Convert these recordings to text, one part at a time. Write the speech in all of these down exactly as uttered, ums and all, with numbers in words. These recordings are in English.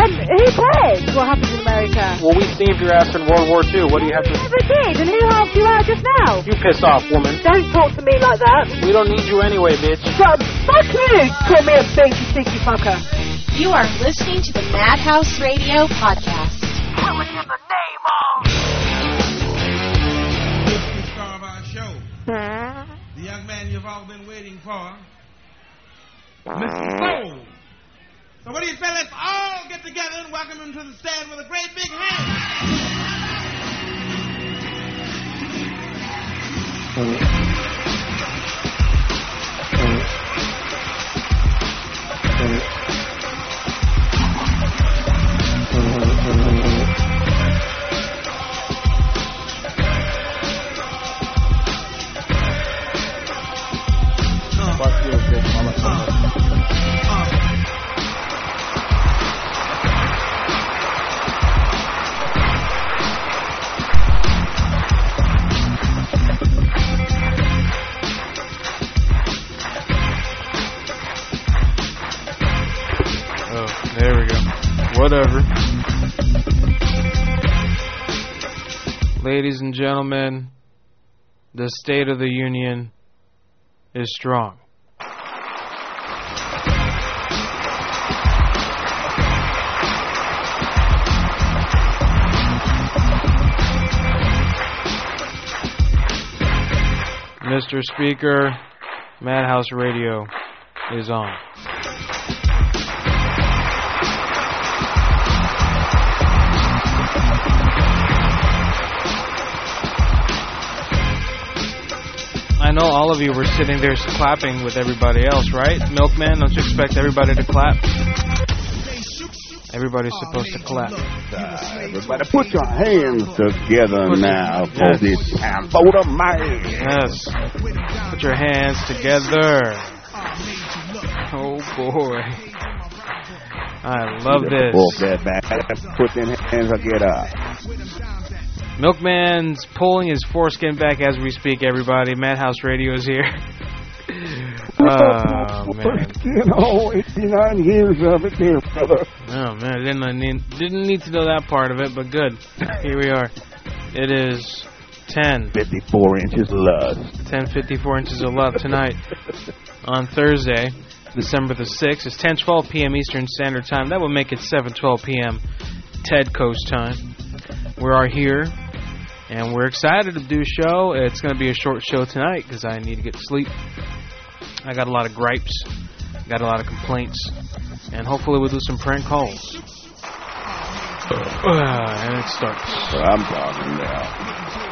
Um, who cares what happens in America? Well, we saved your ass in World War Two. What do you have to... You never did, and who helped you out just now? You piss off, woman. Don't talk to me like that. We don't need you anyway, bitch. God, fuck you! Call me a big sticky fucker. You are listening to the Madhouse Radio Podcast. Coming in the name of... The star of our show. The young man you've all been waiting for. Mister Soul. So what do you say, let's all get together and welcome him to the stand with a great big hand. Fuck you, bitch, motherfucker. Oh, there we go. Whatever. Ladies and gentlemen, the State of the Union is strong. Mister Speaker, Madhouse Radio is on. I know all of you were sitting there clapping with everybody else, right? Milkman, don't you expect everybody to clap? Everybody's supposed to clap. Uh, everybody put your hands together Put now your, for yes. this time for the man. Yes. Put your hands together. Oh boy. I love this. Off that back. Put them hands together. Milkman's pulling his foreskin back as we speak, everybody. Madhouse Radio is here. Oh, man. You know, eighty-nine years of it there, brother. Oh, man. Didn't need, didn't need to know that part of it, but good. Here we are. It is ten. fifty-four inches of love. ten fifty-four inches of love tonight on Thursday, December the sixth. It's ten twelve p.m. Eastern Standard Time. That would make it seven twelve p.m. Ted Coast time. We are here, and we're excited to do a show. It's going to be a short show tonight because I need to get to sleep. I got a lot of gripes, got a lot of complaints, and hopefully we'll do some prank calls. Uh, and it starts. So I'm talking now.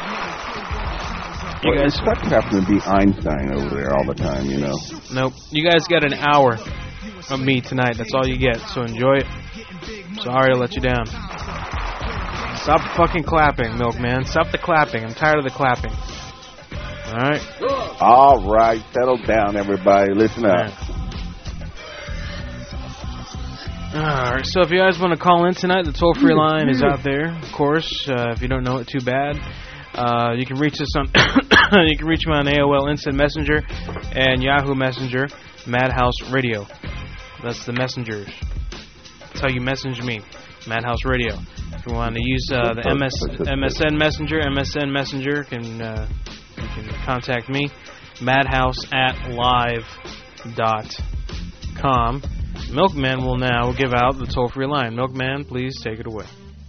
You Well, guys it's like having to be Einstein over there all the time, you know. Nope. You guys got an hour of me tonight. That's all you get. So enjoy it. Sorry to let you down. Stop fucking clapping, Milkman. Stop the clapping. I'm tired of the clapping. All right? All right, settle down, everybody. Listen up. All right. So if you guys want to call in tonight, the toll-free line is out there. Of course, uh, if you don't know it, too bad. Uh, you can reach us on. You can reach me on A O L Instant Messenger and Yahoo Messenger, Madhouse Radio. That's the messengers. That's how you message me, Madhouse Radio. If you want to use uh, the M S, M S N Messenger, M S N Messenger can uh, you can contact me, madhouse at live dot com. Milkman will now give out the toll-free line. Milkman, please take it away.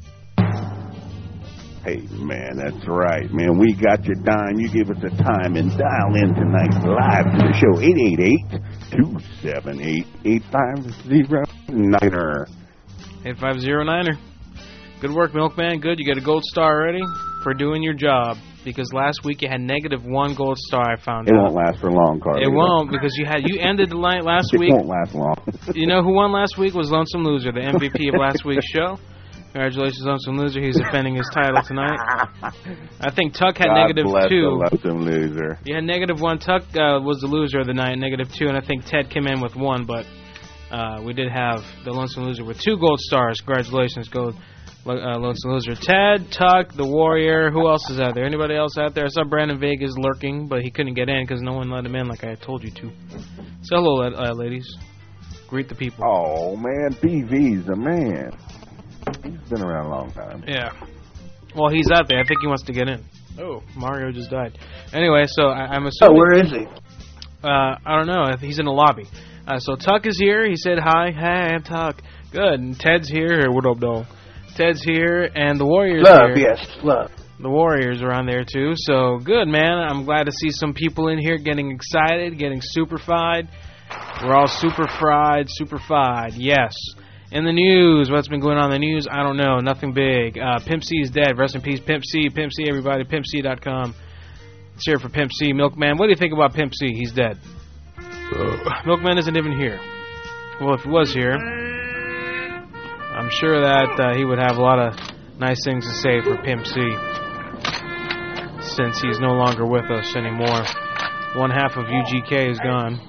Hey, man, that's right, man. We got your dime. You give us a time and dial in tonight live to the show. eight eight eight, two seven eight, eight five zero nine. eight five zero nine. Good work, Milkman. Good. You got a gold star already for doing your job. Because last week you had negative one gold star, I found it out. It won't last for long, Carly. It won't, because you had you ended the line last it week. It won't last long. You know who won last week was Lonesome Loser, the M V P of last week's show. Congratulations, Lonesome Loser. He's defending his title tonight. I think Tuck had God negative bless two. The Lonesome Loser. You had negative one. Tuck uh, was the loser of the night, negative two, and I think Ted came in with one, but uh, we did have the Lonesome Loser with two gold stars. Congratulations, gold. Uh, Lonesome Loser. Ted, Tuck, the Warrior. Who else is out there? Anybody else out there? I saw Brandon Vegas lurking, but he couldn't get in because no one let him in like I told you to. So hello, uh, ladies. Greet the people. Oh, man, P V's the man. He's been around a long time. Yeah. Well, he's out there. I think he wants to get in. Oh, Mario just died. Anyway, so I, I'm assuming... Oh, where is he? Uh, I don't know. He's in the lobby. Uh, so Tuck is here. He said hi. Hey, I'm Tuck. Good. And Ted's here. What up, doll? Ted's here. And the Warriors Love, here. yes, love. The Warriors are on there, too. So, good, man. I'm glad to see some people in here getting excited, getting super-fied. We're all super-fried, super-fied. Yes. In the news, what's been going on in the news? I don't know. Nothing big. Uh, Pimp C is dead. Rest in peace, Pimp C. Pimp C, everybody. Pimp C dot com. Let's hear it for Pimp C. Milkman, what do you think about Pimp C? He's dead. Milkman isn't even here. Well, if he was here, I'm sure that uh, he would have a lot of nice things to say for Pimp C, since he's no longer with us anymore. One half of U G K is gone.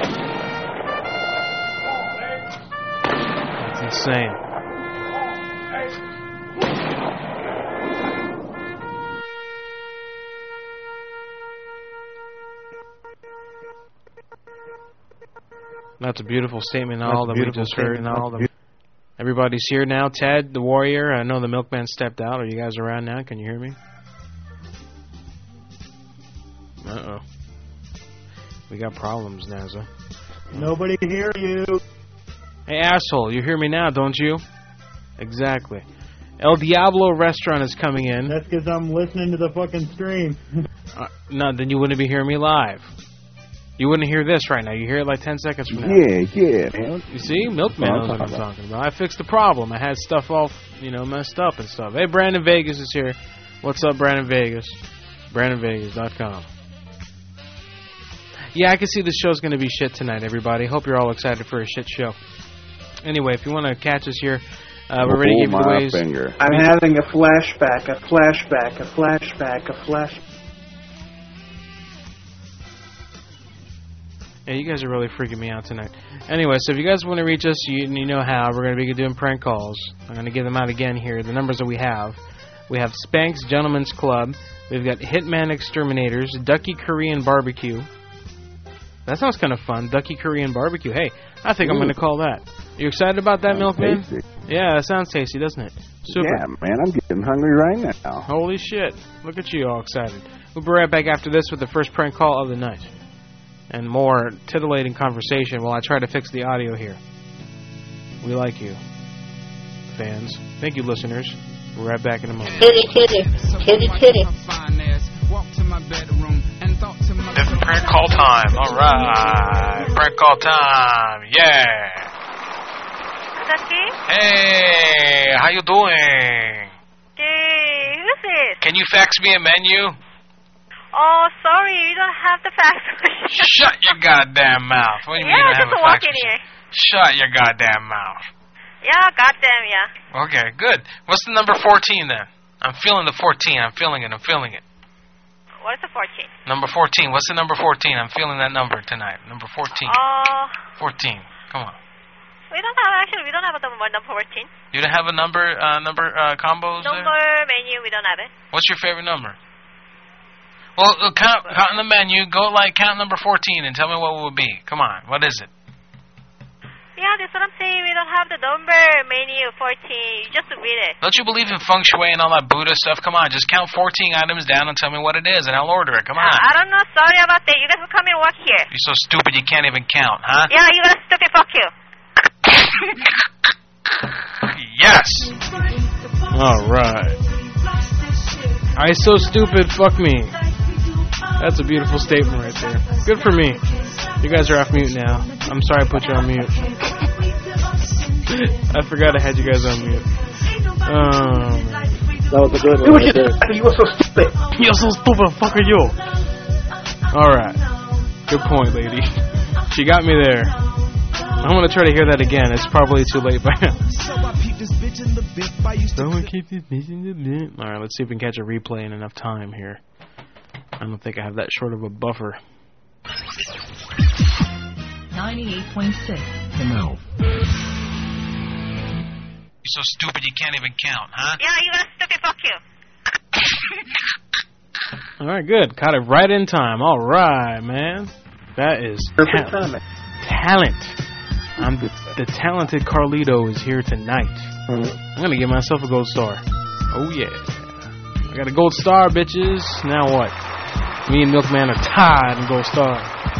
That's insane. That's a beautiful statement, all that we just heard. All the, everybody's here now. Ted, the Warrior. I know the Milkman stepped out. Are you guys around now? Can you hear me? Uh-oh. We got problems, Nazza. Nobody can hear you. Hey, asshole, you hear me now, don't you? Exactly. El Diablo restaurant is coming in. That's because I'm listening to the fucking stream. uh, no, then you wouldn't be hearing me live. You wouldn't hear this right now. You hear it like ten seconds from now. Yeah, yeah, man. You see? Milkman knows what I'm talking about. I fixed the problem. I had stuff all, you know, messed up and stuff. Hey, Brandon Vegas is here. What's up, Brandon Vegas? Brandon Vegas dot com. Yeah, I can see the show's going to be shit tonight, everybody. Hope you're all excited for a shit show. Anyway, if you want to catch us here, uh, we're ready to give you the ways. Finger. I'm having a flashback, a flashback, a flashback, a flash. Yeah, you guys are really freaking me out tonight. Anyway, so if you guys want to reach us, you, you know how. We're going to be doing prank calls. I'm going to give them out again here, the numbers that we have. We have Spanx Gentlemen's Club. We've got Hitman Exterminators, Ducky Korean Barbecue. That sounds kind of fun, Ducky Korean Barbecue. Hey, I think Ooh. I'm going to call that. You excited about that, Milkman? Tasty. Yeah, that sounds tasty, doesn't it? Super. Yeah, man, I'm getting hungry right now. Holy shit. Look at you all excited. We'll be right back after this with the first prank call of the night. And more titillating conversation while I try to fix the audio here. We like you, fans. Thank you, listeners. We'll be right back in a moment. Titty, titty, titty, titty. This is prank call time. All right, prank call time. Yeah. Hey, how you doing? Hey, who's this? Can you fax me a menu? Oh, sorry, you don't have the fax machine. Shut your goddamn mouth. What do you yeah, mean I just have a walk fax in machine? here. Shut your goddamn mouth. Yeah, goddamn, yeah. Okay, good. What's the number fourteen then? I'm feeling the fourteen. I'm feeling it. I'm feeling it. What is the fourteen? Number fourteen. What's the number fourteen? I'm feeling that number tonight. Number fourteen. Oh. fourteen. Come on. We don't have, actually, we don't have a number, number fourteen. You don't have a number, uh, number, uh, combos Number, there? menu, we don't have it. What's your favorite number? Well, uh, count, count in the menu. Go, like, count number fourteen and tell me what it would be. Come on. What is it? Yeah, that's what I'm saying. We don't have the number, menu, fourteen. You just read it. Don't you believe in feng shui and all that Buddha stuff? Come on, just count fourteen items down and tell me what it is, and I'll order it. Come on. I don't know. Sorry about that. You guys will come and work here. You're so stupid you can't even count, huh? Yeah, you got stupid. Fuck you. Yes. All right. I so stupid. Fuck me. That's a beautiful statement right there. Good for me. You guys are off mute now. I'm sorry I put you on mute. I forgot I had you guys on mute. Um, that was a good one. Right there. You were so stupid. You're so stupid. Fuck are you? Alright. Good point, lady. She got me there. I'm going to try to hear that again. It's probably too late by now. Alright, let's see if we can catch a replay in enough time here. I don't think I have that short of a buffer. ninety-eight point six. No. You're so stupid you can't even count, huh? Yeah, you got stupid. Fuck you. All right, good. Caught it right in time. All right, man. That is perfect talent. timing. Talent. I'm the, the talented Carlito is here tonight. I'm gonna give myself a gold star. Oh yeah, I got a gold star, bitches. Now what? Me and Milkman are tied in gold star.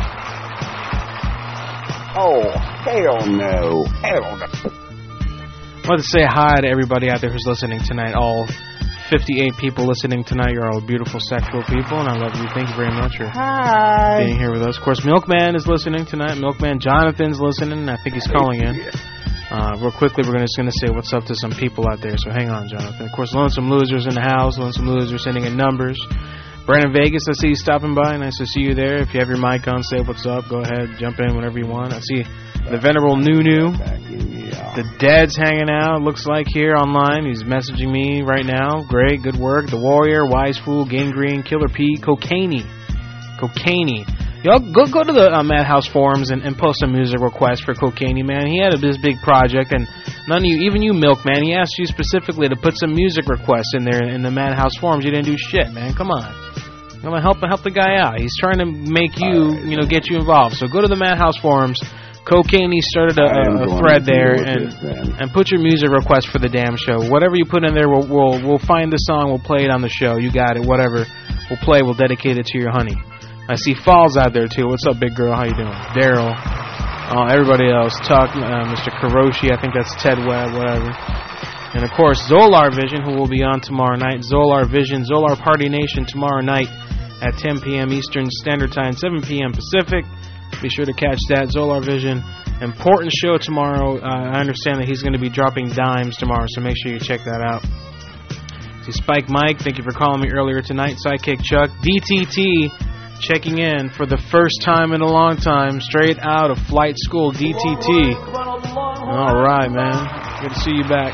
Oh hell no, hell no. I want to say hi to everybody out there who's listening tonight. All fifty-eight people listening tonight. You're all beautiful, sexual people, and I love you. Thank you very much for Hi. being here with us. Of course, Milkman is listening tonight. Milkman Jonathan's listening. I think he's calling in. Uh, real quickly, we're gonna, just going to say what's up to some people out there. So hang on, Jonathan. Of course, Lonesome Losers in the house. Lonesome Losers sending in numbers. Brandon Vegas, I see you stopping by. Nice to see you there. If you have your mic on, say what's up. Go ahead, jump in whenever you want. I see the Venerable Nunu. The Dead's hanging out, looks like, here online. He's messaging me right now. Great, good work. The Warrior, Wise Fool, Gangrene, Killer P, Cocaine. Cocaine. Y'all go go to the uh, Madhouse forums and, and post a music request for Cocaine, man. He had a, this big project, and none of you, even you, Milkman, he asked you specifically to put some music requests in there in the Madhouse forums. You didn't do shit, man. Come on. I'm gonna help help the guy out. He's trying to make you, you know, get you involved. So go to the Madhouse forums. Cocaine started a, a, a thread there, and this, and put your music request for the damn show. Whatever you put in there, we'll we'll we'll find the song. We'll play it on the show. You got it. Whatever we'll play, we'll dedicate it to your honey. I see Falls out there too. What's up, big girl? How you doing? Daryl. Oh, everybody else. Tuck, uh, Mister Karoshi. I think that's Ted Webb. Whatever. And of course, Zolar Vision, who will be on tomorrow night. Zolar Vision, Zolar Party Nation tomorrow night at ten p.m. Eastern Standard Time, seven p.m. Pacific. Be sure to catch that. Zolar Vision. Important show tomorrow. Uh, I understand that he's going to be dropping dimes tomorrow, so make sure you check that out. See Spike Mike, thank you for calling me earlier tonight. Sidekick Chuck. D T T checking in for the first time in a long time. Straight out of flight school. D T T. All right, man. Good to see you back.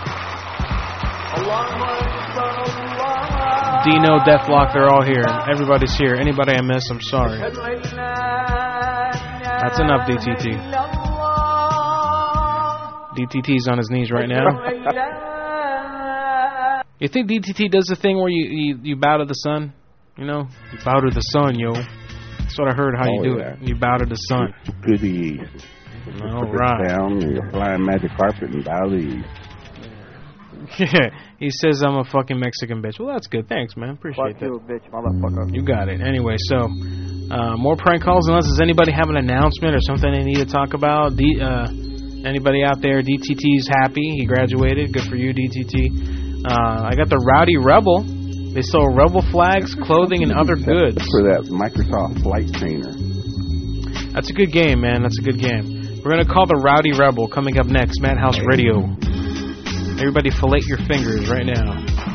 Dino, Deathlock, they're all here. Everybody's here. Anybody I miss, I'm sorry. That's enough, D T T. D T T's on his knees right now. You think D T T does the thing where you, you, you bow to the sun? You know? You bow to the sun, yo. That's what I heard how oh, you do yeah. it. You bow to the sun. To the east. All right. Down, you fly magic carpet and bow to the east. Yeah, he says I'm a fucking Mexican bitch. Well, that's good. Thanks, man. Appreciate Fuck that. you, bitch, motherfucker. You got it. Anyway, so uh, more prank calls. Unless does anybody have an announcement or something they need to talk about? D, uh, anybody out there? D T T's happy. He graduated. Good for you, D T T. Uh, I got the Rowdy Rebel. They sell Rebel flags, clothing, and other goods. For that Microsoft Flight Trainer. That's a good game, man. That's a good game. We're going to call the Rowdy Rebel coming up next. Madhouse Radio. Everybody fillet your fingers right now.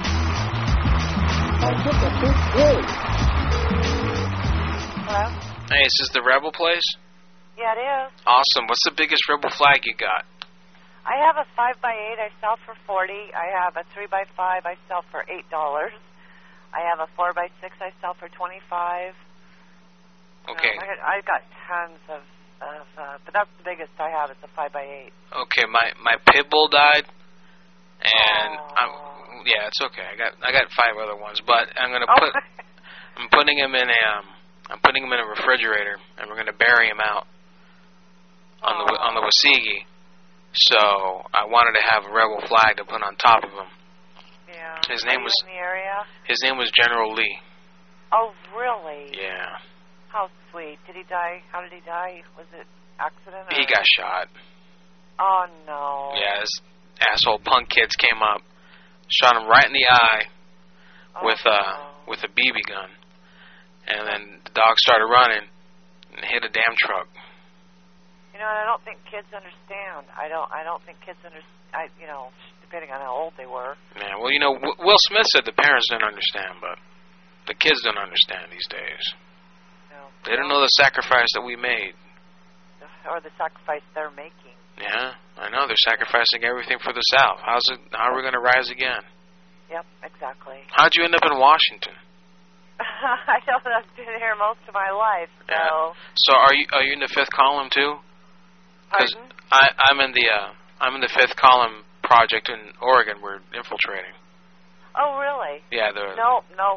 Hello? Hey, is this the Rebel place? Yeah, it is. Awesome. What's the biggest Rebel flag you got? I have a five by eight I sell for forty dollars. I have a three by five I sell for eight dollars. I have a four by six I sell for twenty-five dollars. Okay. Um, I, got, I got tons of, of uh, but that's the biggest I have. It's a five by eight. Okay, my, my pit bull died. And oh. I'm, yeah, it's okay. I got I got five other ones, but I'm gonna oh. put I'm putting him in a um I'm putting him in a refrigerator, and we're gonna bury him out on oh. the on the Wasigi. So I wanted to have a rebel flag to put on top of him. Yeah. His name Are you was in the area? His name was General Lee. Oh, really? Yeah. How sweet. Did he die? How did he die? Was it accident? Or? He got shot. Oh no. Yeah. His asshole punk kids came up, shot him right in the eye oh, with a uh, no. with a B B gun, and then the dog started running and hit a damn truck. You know, and I don't think kids understand. I don't. I don't think kids understand. I, you know, depending on how old they were. Yeah. Well, you know, w- Will Smith said the parents didn't understand, but the kids don't understand these days. No. They don't know the sacrifice that we made. Or the sacrifice they're making. Yeah, I know. They're sacrificing everything for the South. How's it? How are we going to rise again? Yep, exactly. How'd you end up in Washington? I know that I've been here most of my life. So. Yeah. So are you are you in the fifth column too? Because I I'm in the uh, I'm in the fifth column project in Oregon. We're infiltrating. Oh really? Yeah. The no no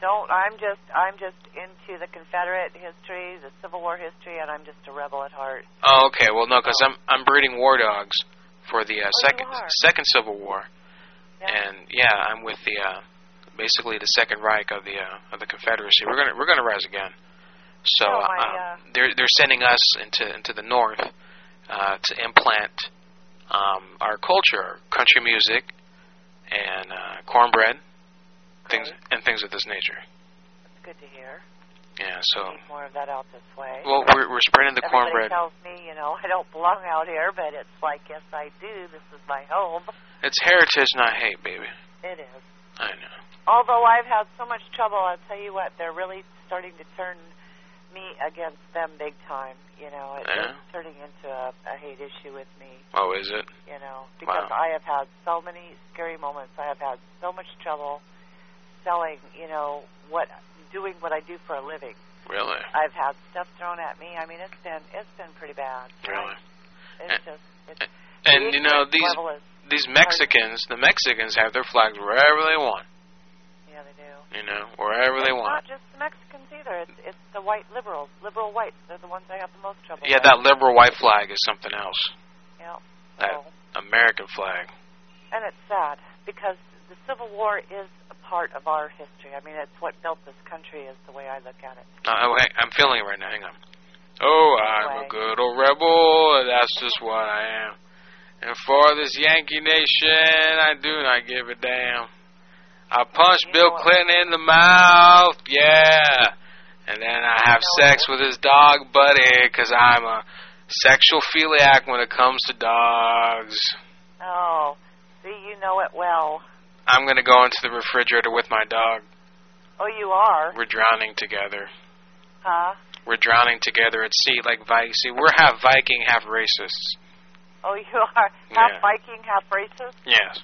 don't. I'm just I'm just into the Confederate history, the Civil War history, and I'm just a rebel at heart. Oh, okay. Well, no, because I'm I'm breeding war dogs for the uh, Oh, second you are? second Civil War, Yeah. and yeah, I'm with the uh, basically the Second Reich of the uh, of the Confederacy. We're gonna we're gonna rise again. So Oh, my, uh, uh, they're they're sending us into into the north uh, to implant um, our culture, our country music, and uh, cornbread, things and things of this nature. It's good to hear. Yeah. So. Need more of that out this way. Well, we're we're spreading the Everybody cornbread. tells me, you know, I don't belong out here, but it's like, yes, I do. This is my home. It's heritage, not hate, baby. It is. I know. Although I've had so much trouble, I'll tell you what, they're really starting to turn me against them big time. You know, it, Yeah? it's turning into a, a hate issue with me. Oh, is it? You know, because Wow. I have had so many scary moments. I have had so much trouble selling, you know, what doing what I do for a living. Really? I've had stuff thrown at me. I mean, it's been it's been pretty bad. Really? It's just it's, And you know these level is, these Mexicans, the Mexicans have their flags wherever they want. yeah, they do. You know, wherever they It's want. not just the Mexicans either. It's it's the white liberals, liberal whites. They're the ones I have the most trouble Yeah, with. that liberal white flag is something else. Yeah. That So, American flag. and it's sad because the Civil War is a part of our history. I mean, it's what built this country, is the way I look at it. Uh, oh, hey, I'm feeling it right now. Hang on. Oh, I'm a good old rebel. That's just what I am. And for this Yankee nation, I do not give a damn. I punched Bill Clinton in the mouth, yeah. And then I have sex with his dog buddy, because I'm a sexual philiac when it comes to dogs. Oh, see, you know it well. I'm going to go into the refrigerator with my dog. Oh, you are? We're drowning together. Huh? We're drowning together at sea like Vikings. See, we're half Viking, half racists. Oh, you are half Yeah. Viking, half racist? Yes.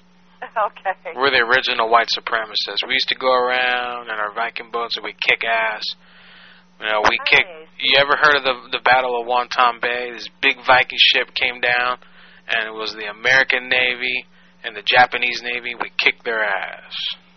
Okay. We're the original white supremacists. We used to go around in our Viking boats and we kick ass. You know, we kick. You ever heard of the the Battle of Wanton Bay? This big Viking ship came down, and it was the American Navy and the Japanese Navy. We kicked their ass.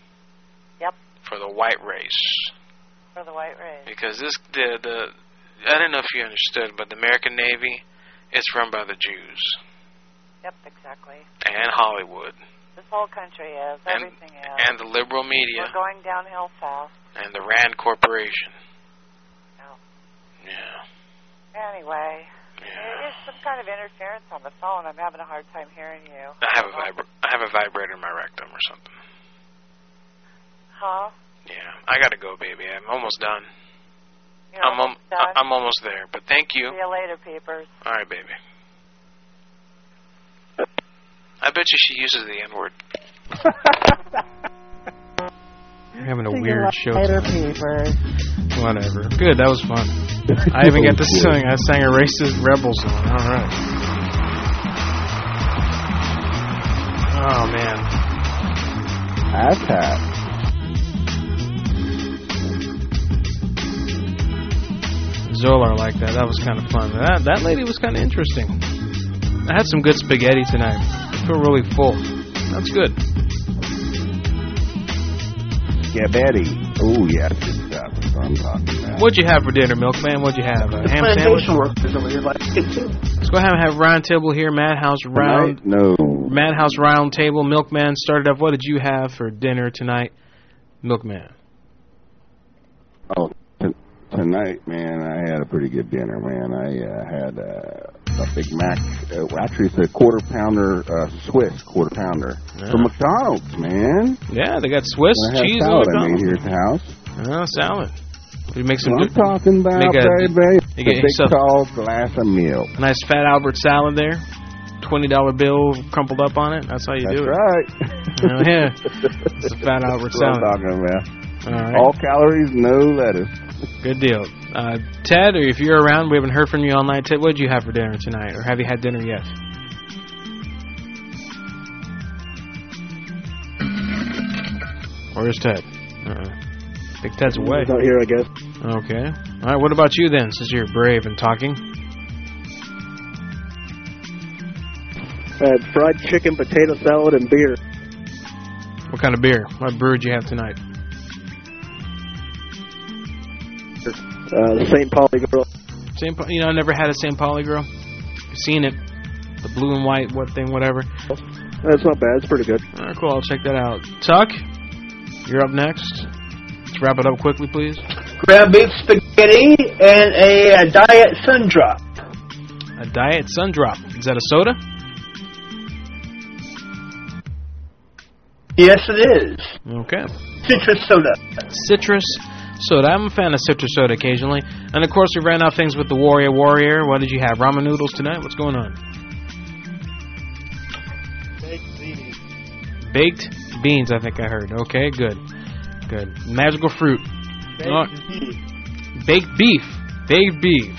Yep. For the white race. For the white race. Because this the the I don't know if you understood, but the American Navy is run by the Jews Yep, exactly. and Hollywood This whole country is. and Everything is. and the liberal media We're going downhill fast. and the Rand Corporation. Oh. Yeah. Anyway, there's some kind of interference on the phone. I'm having a hard time hearing you. I have a vibra- I have a vibrator in my rectum or something. Huh? Yeah, I gotta go, baby. I'm almost done. You're I'm almost al- done? I'm almost there, but thank you. See you later, peepers. All right, baby. I bet you she uses the N word. You're having a weird show. Later, tonight. peepers. Whatever. Good, that was fun. I even got to sing. I sang a racist rebel song. All right. Oh man. That's hot. Zolar like that. That was kind of fun. That that lady was kind of interesting. I had some good spaghetti tonight. I feel really full. That's good. Spaghetti. Oh, yeah, that's good stuff. That's what I'm talking about. What'd you have for dinner, Milkman? What'd you have? A ham sandwich? Let's go ahead and have round table here. Madhouse round. Tonight? No. Madhouse round table. Milkman started off. What did you have for dinner tonight, Milkman? Oh, t- tonight, man, I had a pretty good dinner, man. I uh, had uh, a Big Mac. Uh, actually, it's a quarter pounder, uh, Swiss quarter pounder Yeah. from McDonald's, man. Yeah, they got Swiss I had cheese salad on I made McDonald's. here at the house. Oh, salad. You make some What I'm good, talking about, make a- baby. you A get big yourself- tall glass of milk. nice fat Albert salad there. twenty dollar bill crumpled up on it. That's how you That's do it. right. Oh, yeah. It's a fat Albert That's what I'm salad. talking about. All right. All calories, no lettuce. Good deal. Uh, Ted, or if you're around, we haven't heard from you all night. Ted, what did you have for dinner tonight? Or have you had dinner yet? Where's Ted? Uh, I think Ted's away. He's not here, I guess. Okay. All right, what about you then, since you're brave and talking? I had fried chicken, potato salad, and beer. What kind of beer? What brew did you have tonight? Uh, the Saint Pauli girl. Saint Pa- you know, I never had a Saint Pauli girl. I've seen it. The blue and white, what thing, whatever. That's not bad. It's pretty good. All right, cool. I'll check that out. Tuck, you're up next. Let's wrap it up quickly, please. Ground beef spaghetti and a, a diet sun drop. A diet sun drop. Is that a soda? Yes, it is. Okay. Citrus soda. Citrus soda. I'm a fan of citrus soda occasionally. And, of course, we ran out things with the Warrior Warrior. What did you have? Ramen noodles tonight? What's going on? Baked beans. Baked beans, I think I heard. Okay, good. Good. Magical fruit. Baked Oh. beef. Baked beef. Baked beef.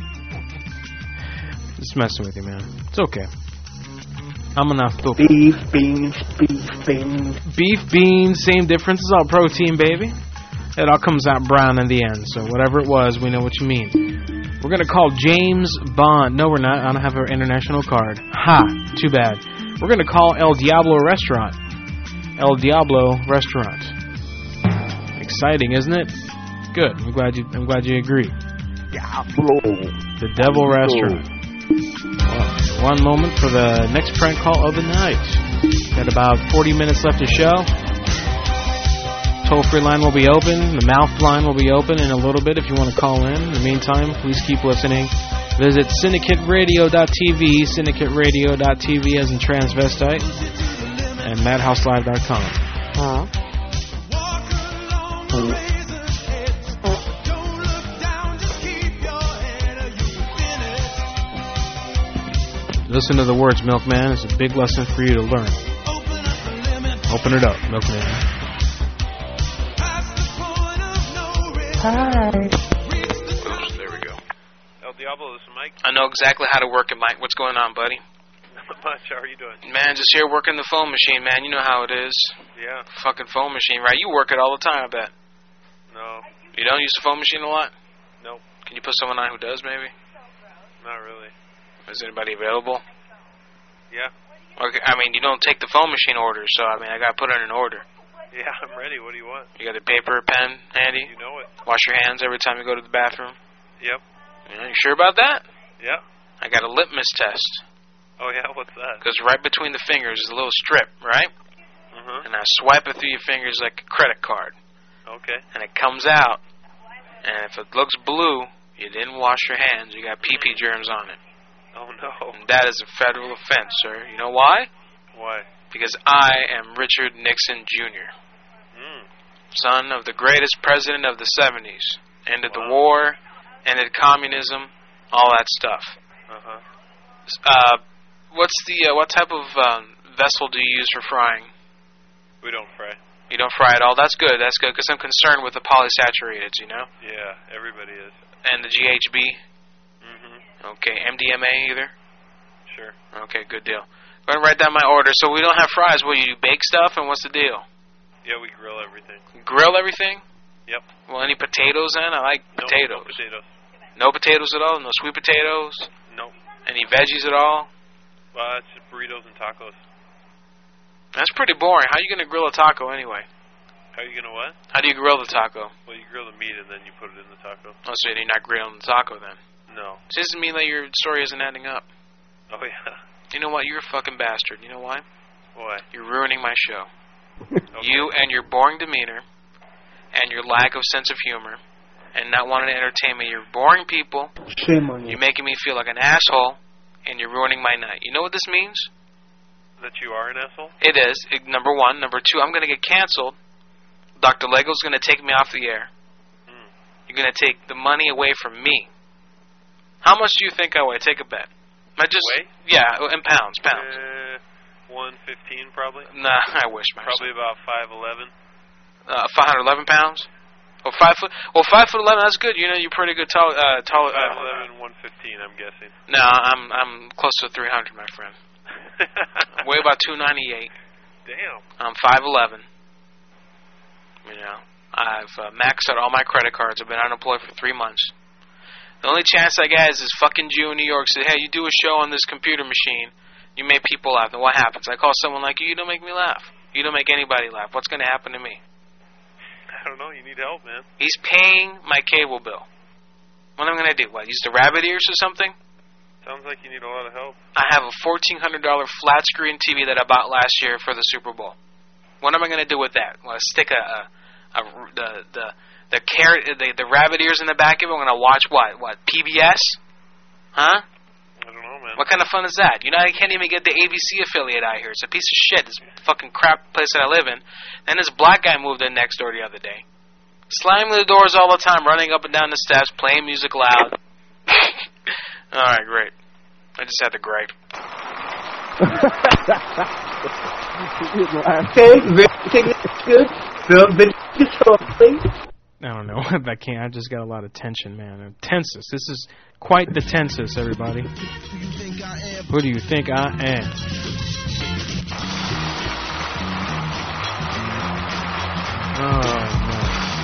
Just messing with you, man. It's okay. I'm enough. Beef, beans, beef, beans. Beef, beans, same difference. It's all protein, baby. It all comes out brown in the end. So whatever it was, we know what you mean. We're going to call James Bond. No, we're not. I don't have an international card. Ha! Too bad. We're going to call El Diablo Restaurant. El Diablo Restaurant. Exciting, isn't it? Good. I'm glad you. I'm glad you agree. Diablo. The Devil Restaurant. Well, one moment for the next prank call of the night. Got about forty minutes left to show. Toll-free line will be open. The mouth line will be open in a little bit if you want to call in. In the meantime, please keep listening. Visit syndicate radio dot t v, syndicate radio dot t v as in transvestite, and madhouse live dot com. Uh-huh. Listen to the words, Milkman. It's a big lesson for you to learn. Open it up, Milkman. Hi. Oops, there we go. El Diablo, this is Mike. I know exactly how to work it, Mike. What's going on, buddy? Not much. How are you doing? Man, just here working the phone machine, man. You know how it is. Yeah. Fucking phone machine, right? You work it all the time, I bet. No. You don't use the phone machine a lot? Nope. Can you put someone on who does, maybe? Not really. Is anybody available? Yeah. Okay, I mean, you don't take the phone machine orders, so, I mean, I gotta put in an order. Yeah, I'm ready. What do you want? You got a paper, pen handy? You know it. Wash your hands every time you go to the bathroom? Yep. Yeah, you sure about that? Yeah. I got a litmus test. Oh, yeah? What's that? Goes right between the fingers is a little strip, right? Uh-huh. And I swipe it through your fingers like a credit card. Okay. And it comes out. And if it looks blue, you didn't wash your hands. You got pee-pee germs on it. Oh, no. And that is a federal offense, sir. You know why? Why? Because I am Richard Nixon Junior Mm. Son of the greatest president of the seventies. Ended Wow. the war, ended communism, all that stuff. Uh-huh. Uh, what's the, uh, what type of um, vessel do you use for frying? We don't fry. You don't fry at all? That's good, that's good, because I'm concerned with the polysaturated, you know? Yeah, everybody is. And the G H B? Mm-hmm. Okay, M D M A either? Sure. Okay, good deal. Go ahead and write down my order. So we don't have fries. Will you bake stuff, and what's the deal? Yeah, we grill everything. Grill everything? Yep. Well, any potatoes then? I like No, potatoes. No potatoes. No potatoes at all? No sweet potatoes? Nope. Any veggies at all? Well, it's just burritos and tacos. That's pretty boring. How are you going to grill a taco anyway? How are you going to what? How do you grill the taco? Well, you grill the meat and then you put it in the taco. Oh, so you're not grilling the taco then? No. This doesn't mean that your story isn't adding up. Oh, yeah. You know what? You're a fucking bastard. You know why? Why? You're ruining my show. Okay. You and your boring demeanor and your lack of sense of humor and not wanting to entertain me. You're boring people. Shame on you. You're making me feel like an asshole, and you're ruining my night. You know what this means? That you are an asshole? It is. It, number one. Number two, I'm going to get canceled. Doctor Lego's going to take me off the air. Mm. You're going to take the money away from me. How much do you think I weigh? Take a bet. I just Weigh? Yeah, in pounds, pounds. Uh, one fifteen probably. Nah, I wish, man. Probably about five eleven. Uh, five hundred eleven pounds. Or five foot. Well, five foot eleven. That's good. You know, you're pretty good. Tall. Uh, tall. Five Uh, eleven, one fifteen. I'm guessing. no, I'm I'm close to three hundred, my friend. Weigh about two ninety eight. Damn. I'm five eleven. You know, I've uh, maxed out all my credit cards. I've been unemployed for three months. The only chance I get is this fucking Jew in New York said, hey, you do a show on this computer machine, you make people laugh. And what happens? I call someone like you, you don't make me laugh. You don't make anybody laugh. What's going to happen to me? I don't know. You need help, man. He's paying my cable bill. What am I going to do? What, use the rabbit ears or something? Sounds like you need a lot of help. I have a fourteen hundred dollars flat screen T V that I bought last year for the Super Bowl. What am I going to do with that? Want to stick a, a, a the the the carrot the, the rabbit ears in the back of it? I'm going to watch what? What P B S? Huh? I don't know, man. What kind of fun is that? You know, I can't even get the A B C affiliate out here. It's a piece of shit. This fucking crap place that I live in. Then this black guy moved in next door the other day, slamming the doors all the time, running up and down the steps, playing music loud. All right, great. I just had to gripe. Okay, everything is good. Feel a bit please. I don't know. I can't. I just got a lot of tension, man. Tensus. This is quite the tensus, everybody. Who do you think I am? Oh, no.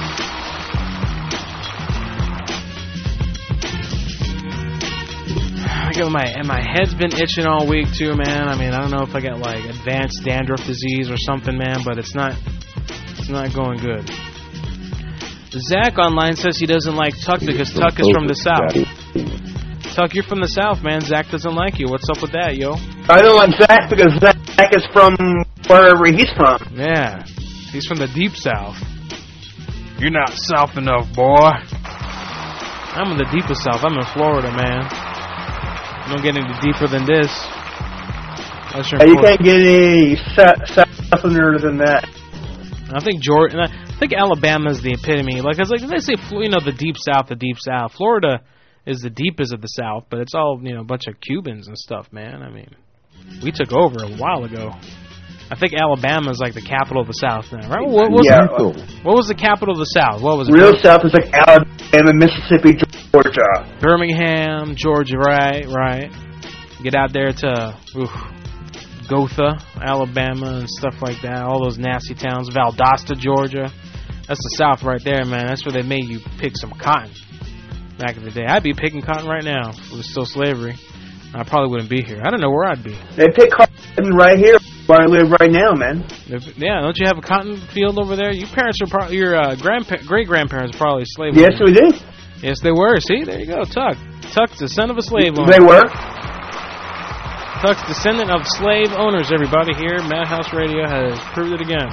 I got my and my head's been itching all week too, man. I mean, I don't know if I got like advanced dandruff disease or something, man, but it's not it's not going good. Zach online says he doesn't like Tuck because Tuck is from the South. Tuck, you're from the South, man. Zach doesn't like you. What's up with that, yo? I don't like Zach because Zach is from wherever he's from. Yeah, he's from the deep South. You're not South enough, boy. I'm in the deepest South. I'm in Florida, man. You don't get any deeper than this. Hey, you can't get any southerner than that. I think Georgia, I think Alabama's the epitome. Like, it's like they say, you know, the deep South, the deep South. Florida is the deepest of the South, but it's all, you know, a bunch of Cubans and stuff, man. I mean, we took over a while ago. I think Alabama's like the capital of the South now, right? What was, yeah. the, what was the capital of the South? What was it? Real South is like Alabama, Mississippi, Georgia. Birmingham, Georgia, right, right. Get out there to oof, Gotha, Alabama, and stuff like that. All those nasty towns. Valdosta, Georgia. That's the South right there, man. That's where they made you pick some cotton back in the day. I'd be picking cotton right now if it was still slavery. I probably wouldn't be here. I don't know where I'd be. They pick cotton right here where I live right now, man. If, yeah, don't you have a cotton field over there? Your parents are probably, your uh, grandpa- great-grandparents are probably slave Yes, owners. we did. Yes, they were. See, there you go. Tuck. Tuck's the son of a slave owner. They were. Tuck's descendant of slave owners, everybody here. Madhouse Radio has proved it again.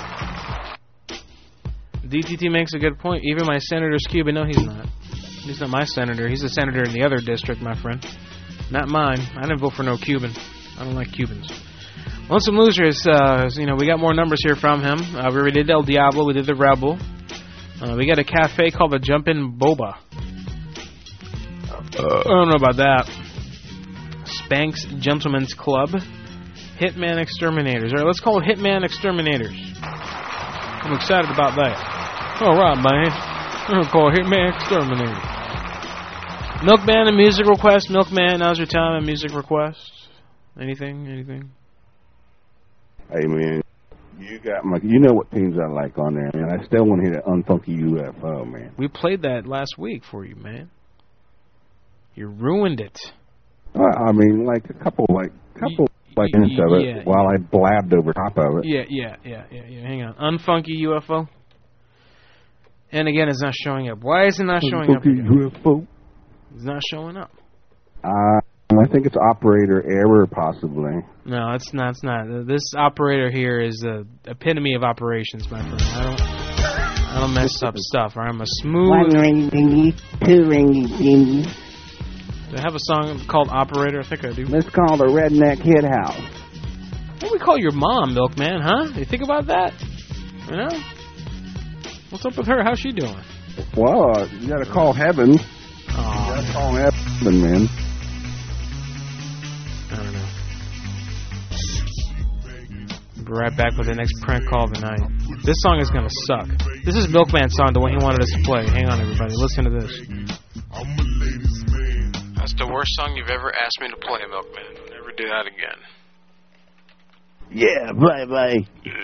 D T T makes a good point. Even my senator's Cuban. No, he's not. He's not my senator. He's a senator in the other district, my friend. Not mine. I didn't vote for no Cuban. I don't like Cubans. Lonesome Losers, uh, you know, we got more numbers here from him. Uh, we already did El Diablo. We did the Rebel. Uh, we got a cafe called the Jumpin' Boba. Uh, I don't know about that. Spanx Gentlemen's Club. Hitman Exterminators. All right, let's call it Hitman Exterminators. I'm excited about that. All right, man. I'm going to call it Hitman Exterminators. Milkman and music request. Milkman, now's your time and music request. Anything? Anything? Hey, man. You got my, you know what teams I like on there, man. I still want to hear that Unfunky U F O, man. We played that last week for you, man. You ruined it. Uh, I mean, like a couple, like couple, y- like y- hints of it, yeah, while I blabbed over top of it. Yeah, yeah, yeah, yeah, yeah. Hang on. Unfunky U F O. And again, it's not showing up. Why is it not showing up? Unfunky U F O. It's not showing up. Uh, I think it's operator error, possibly. No, it's not. It's not. This operator here is the epitome of operations, my friend. I don't. I don't mess up stuff. Or I'm a smooth. One ringy dingy, two ringy dingy. Do I have a song called Operator? I think I do. Let's call the Redneck Hit House. What do we call your mom, Milkman, huh? You think about that? You know? What's up with her? How's she doing? Well, uh, you gotta call Heaven. Oh, you gotta call Heaven, man. I don't know. We'll be right back with the next prank call of the night. This song is gonna suck. This is Milkman's song, the one he wanted us to play. Hang on, everybody. Listen to this. That's the worst song you've ever asked me to play, Milkman. Never do that again. Yeah, bye bye.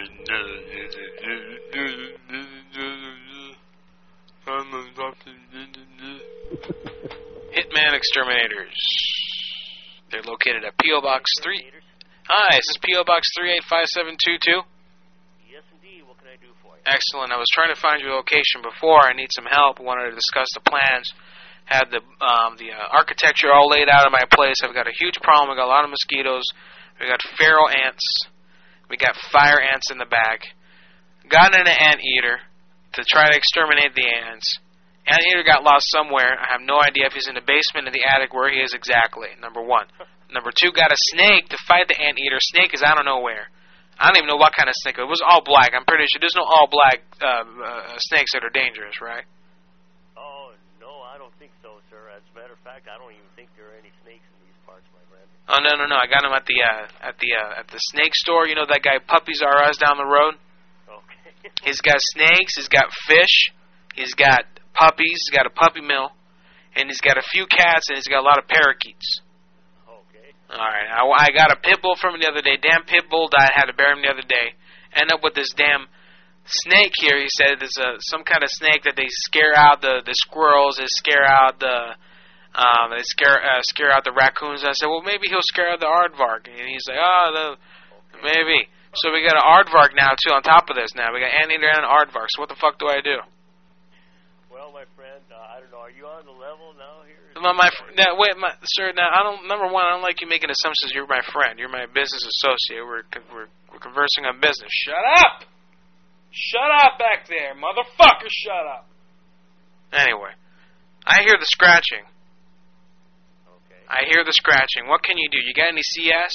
Hitman Exterminators. They're located at P O Box three. Hi, is this P O Box three eight five seven two two? Yes, indeed. What can I do for you? Excellent. I was trying to find your location before. I need some help. Wanted to discuss the plans. Had the um, the uh, architecture all laid out in my place. I've got a huge problem. We've got a lot of mosquitoes. We got feral ants. We got fire ants in the back. Got in an anteater to try to exterminate the ants. Anteater got lost somewhere. I have no idea if he's in the basement or the attic, where he is exactly, number one. Number two, got a snake to fight the anteater. Snake is out of nowhere. I don't even know what kind of snake. It was all black. I'm pretty sure there's no all black uh, uh, snakes that are dangerous, right? Oh, no, I don't think so, sir. As a matter of fact, I don't even think there are any snakes in these parts, my friend. Oh, no, no, no. I got him at the uh, at the uh, at the snake store. You know that guy Puppies R Us down the road? Okay. He's got snakes. He's got fish. He's got puppies. He's got a puppy mill. And he's got a few cats, and he's got a lot of parakeets. All right, I, I got a pit bull from him the other day. Damn pit bull died. Had to bury him the other day. End up with this damn snake here. He said there's a, some kind of snake that they scare out the, the squirrels. They scare out the um, they scare uh, scare out the raccoons. I said, well, maybe he'll scare out the aardvark. And he's like, oh, the, maybe. So we got an aardvark now too. On top of this, now we got anteater and an aardvark. So what the fuck do I do? Well, my friend, uh, I don't know. Are you on the level now here? My, my, now, wait, my, sir. Now, I don't. Number one, I don't like you making assumptions. You're my friend. You're my business associate. We're we're, we're conversing on business. Shut up! Shut up back there, motherfucker! Shut up. Anyway, I hear the scratching. Okay. I hear the scratching. What can you do? You got any C S?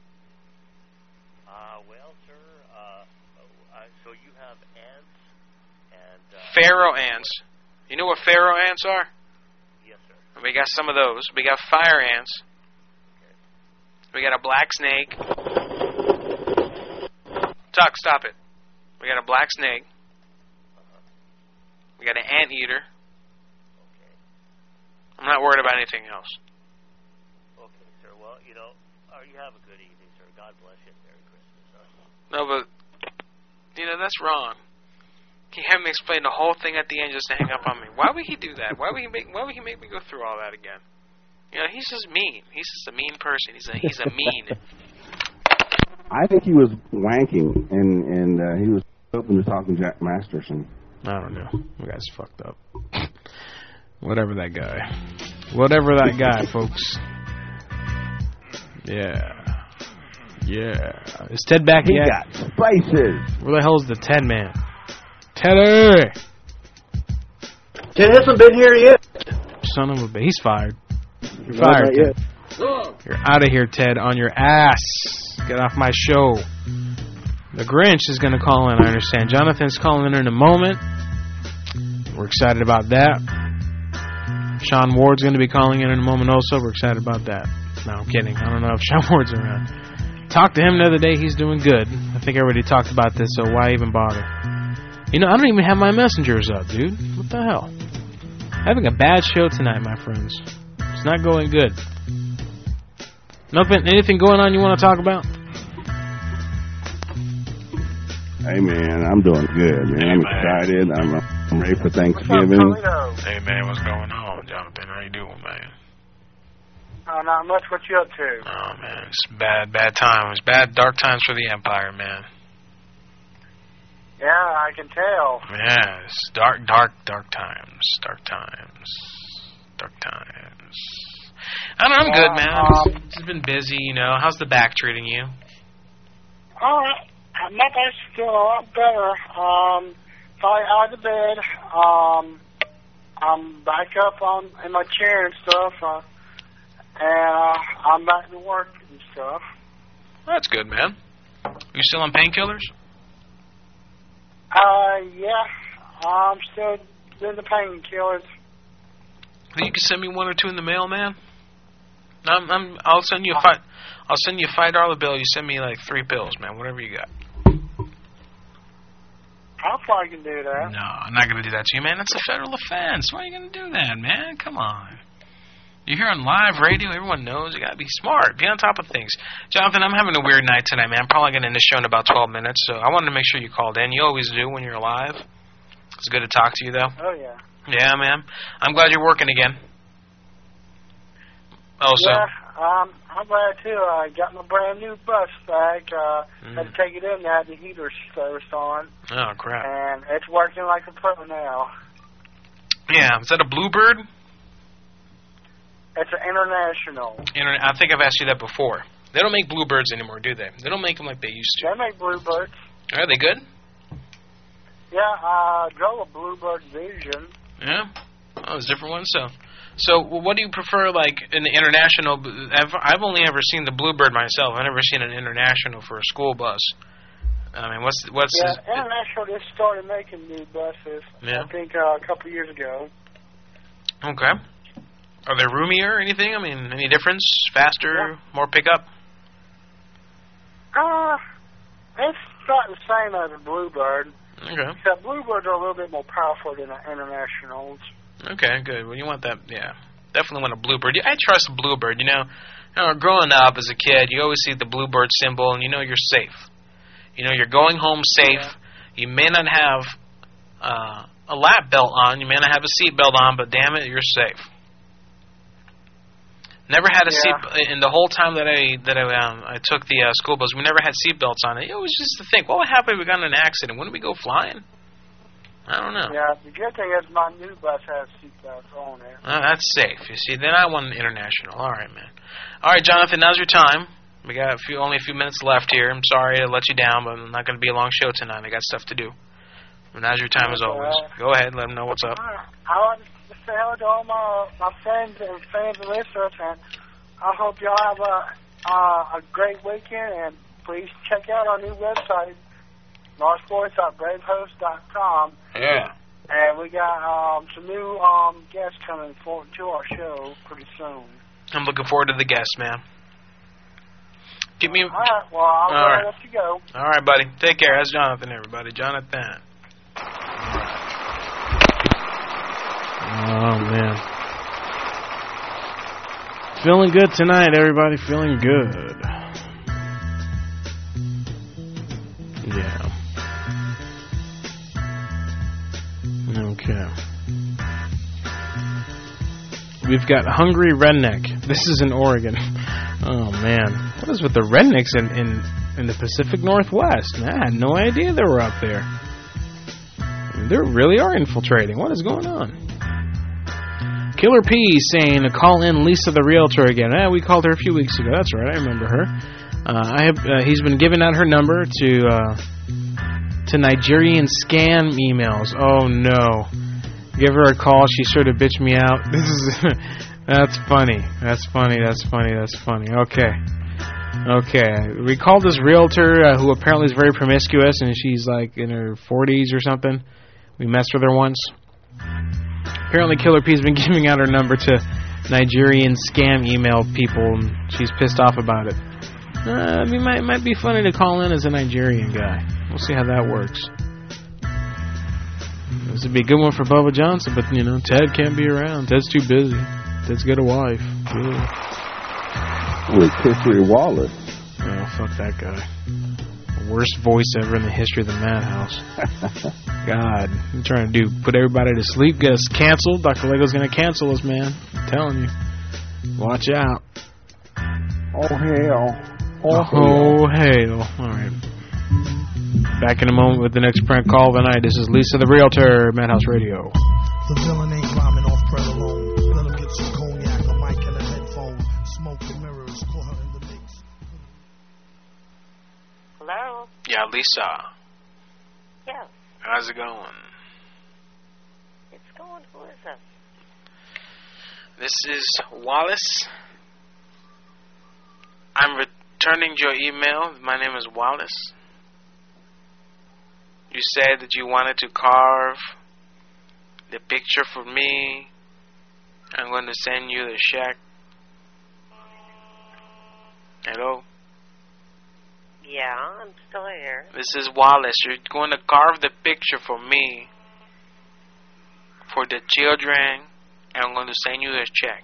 Uh, well, sir. Uh, uh, so you have ants and uh, Pharaoh ants. You know what Pharaoh ants are? We got some of those. We got fire ants. We got a black snake. Tuck, stop it. We got a black snake. We got an anteater. I'm not worried about anything else. Okay, sir. Well, you know, uh, you have a good evening, sir. God bless you. Merry Christmas. Huh? No, but, you know, that's wrong. He had me explain the whole thing at the end just to hang up on me. Why would he do that? Why would he make? Why would he make me go through all that again? You know, he's just mean. He's just a mean person. He's a he's a mean. I think he was wanking, and and uh, he was open to talking to Jack Masterson. I don't know. The guy's fucked up. Whatever that guy. Whatever that guy, folks. Yeah. Yeah. Is Ted back he yet? He got spices. Where the hell's the Ted man? Teddy! Ted hasn't been here yet. Son of a bitch. He's fired. You're no, fired, Ted. Yet. You're out of here, Ted. On your ass. Get off my show. The Grinch is going to call in, I understand. Jonathan's calling in in a moment. We're excited about that. Sean Ward's going to be calling in in a moment also. We're excited about that. No, I'm kidding. I don't know if Sean Ward's around. Talked to him the other day. He's doing good. I think I already talked about this, so why even bother? You know, I don't even have my messengers up, dude. What the hell? Having a bad show tonight, my friends. It's not going good. Nothing, anything going on you want to talk about? Hey, man, I'm doing good, man. Hey, I'm man. excited. I'm, I'm ready for Thanksgiving. Hey, man, what's going on, Jonathan? How you doing, man? Oh, not much. What you up to? Oh, man, it's bad, bad times. Bad, dark times for the Empire, man. Yeah, I can tell. Yes, dark, dark, dark times, dark times, dark times. I don't know, I'm yeah, good, man. Um, I've just been busy, you know. How's the back treating you? All right. My back's feeling a lot better. Um, probably out of the bed. Um, I'm back up on in my chair and stuff, uh, and uh, I'm back to work and stuff. That's good, man. You still on painkillers? Uh, yeah, I'm still doing the painkillers. You can send me one or two in the mail, man. I'm, I'm, I'll send you a five. I'll send you a five dollar bill. You send me like three pills, man. Whatever you got. I probably can do that. No, I'm not gonna do that to you, man. That's a federal offense. Why are you gonna do that, man? Come on. You're here on live radio. Everyone knows. You gotta be smart. Be on top of things. Jonathan, I'm having a weird night tonight, man. I'm probably gonna end the show in about twelve minutes. So I wanted to make sure you called in. You always do when you're live. It's good to talk to you, though. Oh yeah. Yeah, man. I'm glad you're working again. Also, yeah, um, I'm glad too. I got my brand new bus back. Uh, Mm. Had to take it in. They had the heater service on, Oh, crap. and it's working like a pro now. Yeah, is that a Bluebird? It's an international. Internet. I think I've asked you that before. They don't make Bluebirds anymore, do they? They don't make them like they used to. They make Bluebirds. Are they good? Yeah, I drove a Bluebird Vision. Yeah. Oh, there's different ones. So, so what do you prefer? Like in the international? I've I've only ever seen the Bluebird myself. I've never seen an international for a school bus. I mean, what's what's? Yeah, his, International just started making new buses. Yeah. I think uh, a couple of years ago. Okay. Are they roomier or anything? I mean, any difference? Faster? Yeah. More pickup? Uh, it's not the same as a Bluebird. Okay. Except Bluebirds are a little bit more powerful than the Internationals. Okay, good. Well, you want that, yeah. Definitely want a Bluebird. I trust a Bluebird, you know. You know, growing up as a kid, you always see the Bluebird symbol, and you know you're safe. You know, you're going home safe. Yeah. You may not have uh, a lap belt on. You may not have a seat belt on, but damn it, you're safe. Never had a Yeah. seat in the whole time that I that I um, I took the uh, school bus. We never had seat belts on it. It was just to think, what would happen if we got in an accident? Wouldn't we go flying? I don't know. Yeah, the good thing is my new bus has seatbelts on it. Uh, that's safe. You see, then I want an international. All right, man. All right, Jonathan, now's your time. We got a few, only a few minutes left here. I'm sorry to let you down, but I'm not going to be a long show tonight. I got stuff to do. But now's your time as always. Go ahead, let them know what's up. I want to say hello to all my, my friends and fans and listeners, and I hope y'all have a, uh, a great weekend, and please check out our new website, north sports dot brave host dot com. Yeah. And we got um, some new um, guests coming for, to our show pretty soon. I'm looking forward to the guests, man. Give me. All right, well, I'll All go right. let you go. All right, buddy. Take care. That's Jonathan, everybody. Jonathan. Oh, man. Feeling good tonight, everybody. Feeling good. Yeah. Okay. We've got Hungry Redneck. This is in Oregon. Oh, man. What is with the rednecks in, in, in the Pacific Northwest? Man, I had no idea they were up there. I mean, they really are infiltrating. What is going on? Killer P saying to call in Lisa the Realtor again. Eh, we called her a few weeks ago. That's right. I remember her. Uh, I have. Uh, he's been giving out her number to uh, to Nigerian scam emails. Oh, no. Give her a call. She sort of bitched me out. This is... That's funny. That's funny. That's funny. That's funny. Okay. Okay. We called this realtor uh, who apparently is very promiscuous, and she's like in her forties or something. We messed with her once. Apparently Killer P's been giving out her number to Nigerian scam email people, and she's pissed off about it. Uh, I mean, it might, might be funny to call in as a Nigerian guy. We'll see how that works. This would be a good one for Bubba Johnson, but, you know, Ted can't be around. Ted's too busy. Ted's got a wife. Yeah. With Hickory Wallace. Oh, fuck that guy. Worst voice ever in the history of the Madhouse. God, I'm trying to do put everybody to sleep, get us canceled. Doctor Lego's gonna cancel us, man. I'm telling you. Watch out. Oh, hell. Oh, Oh, hell. Alright. Back in a moment with the next prank call of the night. This is Lisa the Realtor, Madhouse Radio. The villain ain't rhyming off bread alone. Let him get some cognac, a mic, and a headphone. Smoke and mirrors, call her in the mix. Hello? Yeah, Lisa. Yes. How's it going? It's going. Who is this? This is Wallace. I'm returning your email. My name is Wallace. You said that you wanted to carve the picture for me. I'm going to send you the check. Hello? Yeah, I'm still here. This is Wallace. You're going to carve the picture for me for the children, and I'm going to send you the check.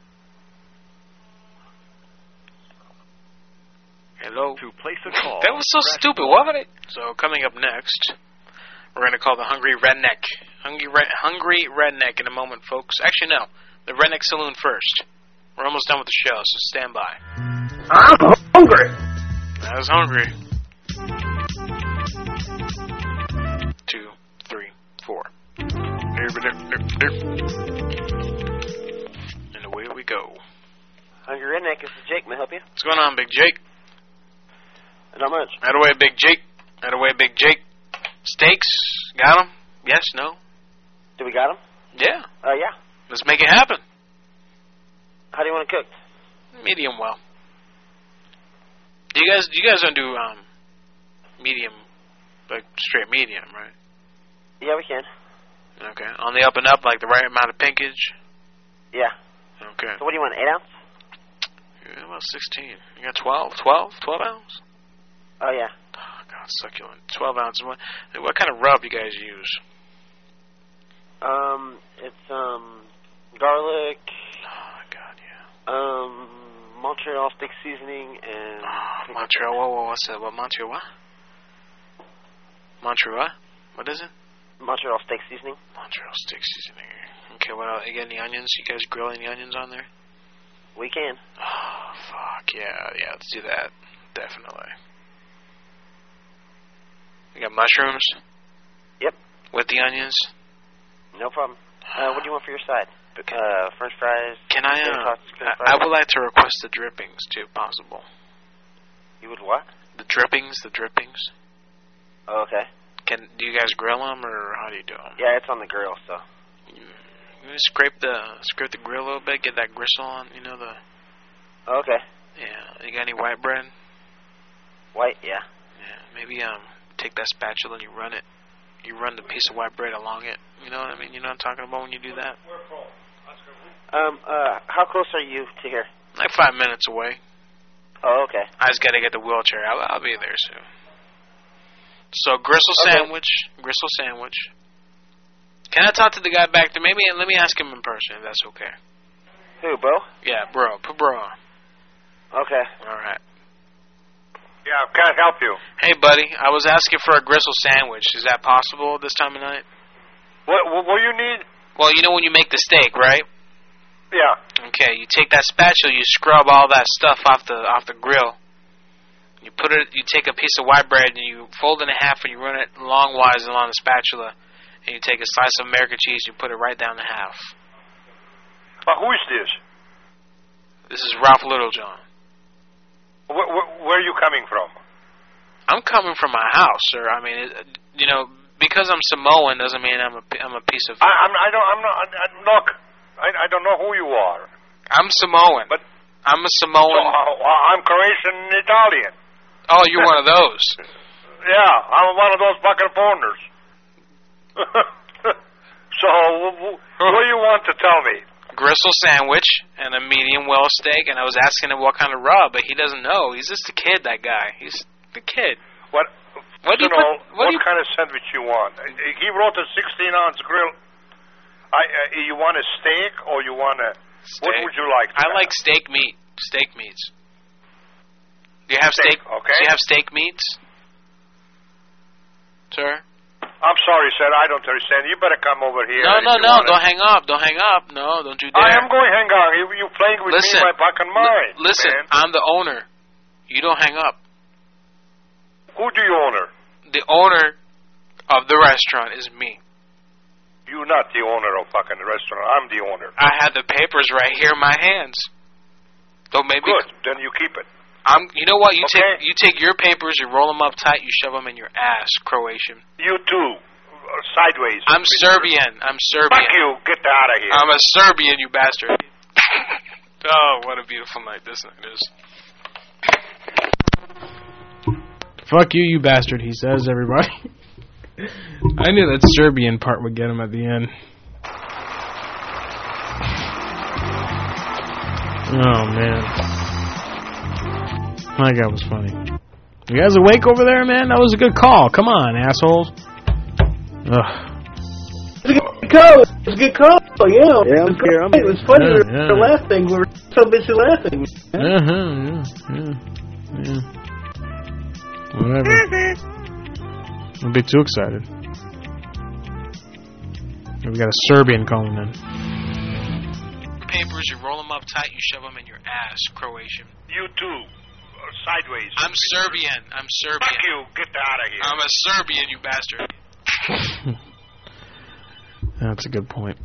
Hello? To place a call. That was so stupid, wasn't it? So, coming up next, we're going to call the Hungry Redneck. Hungry, Re- Hungry Redneck in a moment, folks. Actually, no. The Redneck Saloon first. We're almost done with the show, so stand by. I'm hungry. I was hungry. Two, three, four. And away we go. Hungry Redneck, this is Jake. May I help you? What's going on, Big Jake? Not much. Out of the way, Big Jake. Out of the way, Big Jake. Steaks? Got them? Yes, no? Do we got them? Yeah. Uh, yeah. Let's make it happen. How do you want it cooked? Medium well. Do you guys, you guys don't do um, medium, like straight medium, right? Yeah, we can. Okay. On the up and up, like the right amount of pinkage? Yeah. Okay. So what do you want, eight ounce? Yeah, about sixteen. You got twelve? twelve? twelve ounce? Oh, yeah. Oh, God, succulent. twelve ounces. What, what kind of rub you guys use? Um, it's, um, garlic. Oh, God, yeah. Um, Montreal steak seasoning and... Oh, Montreal, whoa, whoa, what's that? What, Montreal what? Montreal what? What is it? Montreal steak seasoning. Montreal steak seasoning. Okay, what else? You got any onions? You guys grill any onions on there? We can. Oh, fuck, yeah, yeah, let's do that. Definitely. You got mushrooms? Yep. With the onions? No problem. Uh, what do you want for your side? Uh, French fries? Can I, uh, sausage, I, I would like to request the drippings, too, if possible. You would what? The drippings, the drippings. Oh, okay. Can, do you guys grill them, or how do you do them? Yeah, it's on the grill, so. You, you scrape the, scrape the grill a little bit, get that gristle on, you know, the... Oh, okay. Yeah, you got any white bread? White, yeah. Yeah, maybe, um, take that spatula and you run it. You run the piece of white bread along it. You know what I mean? You know what I'm talking about when you do that? Um, uh, how close are you to here? Like five minutes away. Oh, okay. I just gotta get the wheelchair. I'll, I'll be there soon. So, gristle okay. sandwich. Gristle sandwich. Can I talk to the guy back there? Maybe, let me ask him in person, if that's okay. Who, bro? Yeah, bro. Put bro on. Okay. Alright. Yeah, can I help you? Hey, buddy. I was asking for a gristle sandwich. Is that possible this time of night? What, what, what do you need? Well, you know when you make the steak, right? Yeah. Okay, you take that spatula, you scrub all that stuff off the off the grill. You put it, you take a piece of white bread and you fold it in half and you run it longwise along the spatula. And you take a slice of American cheese and you put it right down the half. Uh, who is this? This is Ralph Littlejohn. Where, where, where are you coming from? I'm coming from my house, sir. I mean, it, you know, because I'm Samoan doesn't mean I'm a I'm a piece of. I, I'm I don't I'm not I, look. I, I don't know who you are. I'm Samoan. But I'm a Samoan. So, uh, I'm Croatian and Italian. Oh, you're one of those. Yeah, I'm one of those fucking foreigners. So, what do you want to tell me? Gristle sandwich and a medium well steak, and I was asking him what kind of rub, but he doesn't know. He's just a kid, that guy. He's the kid. What? What do you, you know? put, what, what do you, kind of sandwich you want? He wrote a sixteen ounce grill. I, uh, you want a steak or you want a? Steak. What would you like? I have? like steak meat. Steak meats. Do you have steak? steak okay. Do you have steak meats, sir? I'm sorry, sir. I don't understand. You better come over here. No, no, no. Wanna... Don't hang up. Don't hang up. No, don't you dare. I am going to hang on. You, you playing with listen, me in my fucking mind. L- listen, man. I'm the owner. You don't hang up. Who do you owner? The owner of the restaurant is me. You're not the owner of fucking the restaurant. I'm the owner. I have the papers right here in my hands. Don't make Good. me... Then you keep it. I'm. You know what? You okay. take you take your papers, you roll them up tight, you shove them in your ass, Croatian. You too. Uh, sideways. I'm Serbian. I'm Serbian. Fuck you. Get out of here. I'm a Serbian, you bastard. Oh, what a beautiful night this night is. Fuck you, you bastard, he says, everybody. I knew that Serbian part would get him at the end. Oh, man. That guy was funny. You guys awake over there, man? That was a good call. Come on, assholes. Ugh. It was a good call. It was a good call, yeah. Yeah, I'm here. I'm it was funny. Yeah, we yeah. were laughing. We were so busy laughing. Uh-huh, yeah, yeah, yeah. Whatever. Don't be too excited. We got a Serbian calling in. papers, you roll them up tight, you shove them in your ass, Croatian. You too. Uh, sideways. I'm Serbian. I'm Serbian. Fuck you. Get out of here. I'm a Serbian, you bastard. That's a good point.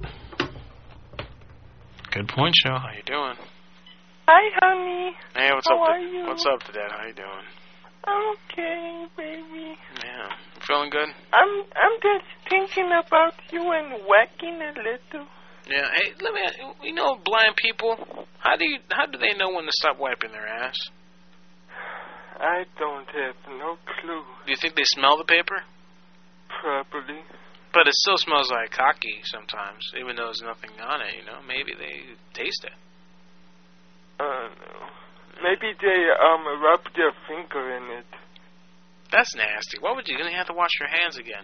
Good point, Show. How you doing? Hi, honey. Hey, what's How up? are you? What's up, Dad? How you doing? I'm okay, baby. Yeah, you feeling good? I'm I'm just thinking about you and whacking a little. Yeah. Hey, let me. You know, blind people. How do you? How do they know when to stop wiping their ass? I don't have no clue. Do you think they smell the paper? Probably. But it still smells like cocky sometimes, even though there's nothing on it. You know, maybe they taste it. I don't know. Maybe they um rub their finger in it. That's nasty. What would you? Then you have to wash your hands again.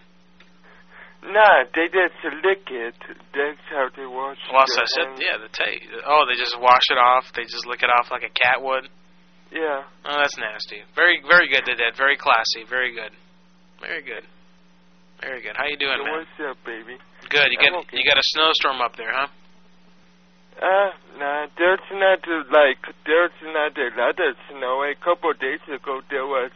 Nah, they just lick it. That's how they wash it. Well, so I said, yeah, the taste. Oh, they just wash it off. They just lick it off like a cat would. Yeah. Oh, that's nasty. Very, very good, Dad. Very classy. Very good. Very good. Very good. How you doing, So man? what's up, baby? Good. You I'm got okay. you got a snowstorm up there, huh? Uh, nah, there's not, uh, like, there's not a lot of snow. A couple of days ago, there was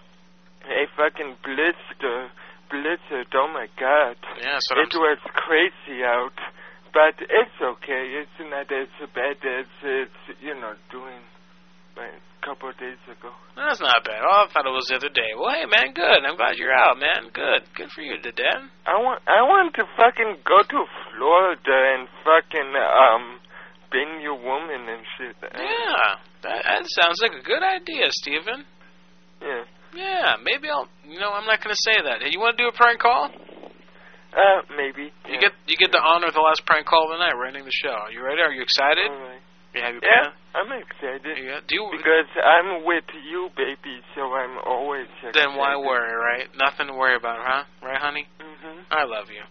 a fucking blister, blizzard, oh my god. Yeah, that's what It I'm was crazy out, but it's okay. It's not as bad as it's, you know, doing like, a couple of days ago. That's not bad. Oh, I thought it was the other day. Well, hey, man, good. I'm glad you're out, man. Good. Good for you, Dad. I want, I want to fucking go to Florida and fucking, um... bang your woman and shit. Yeah, that, that sounds like a good idea, Steven. Yeah. Yeah, maybe I'll. You know, I'm not going to say that. Hey, you want to do a prank call? Uh, maybe. You yeah. get you get the honor of the last prank call of the night. We're ending the show. Are you ready? Are you excited? All right. You have your Yeah, pen? I'm excited. Yeah. Do you, because I'm with you, baby, so I'm always excited. then why worry, right? Nothing to worry about, huh? Right, honey? Mm-hmm. I love you.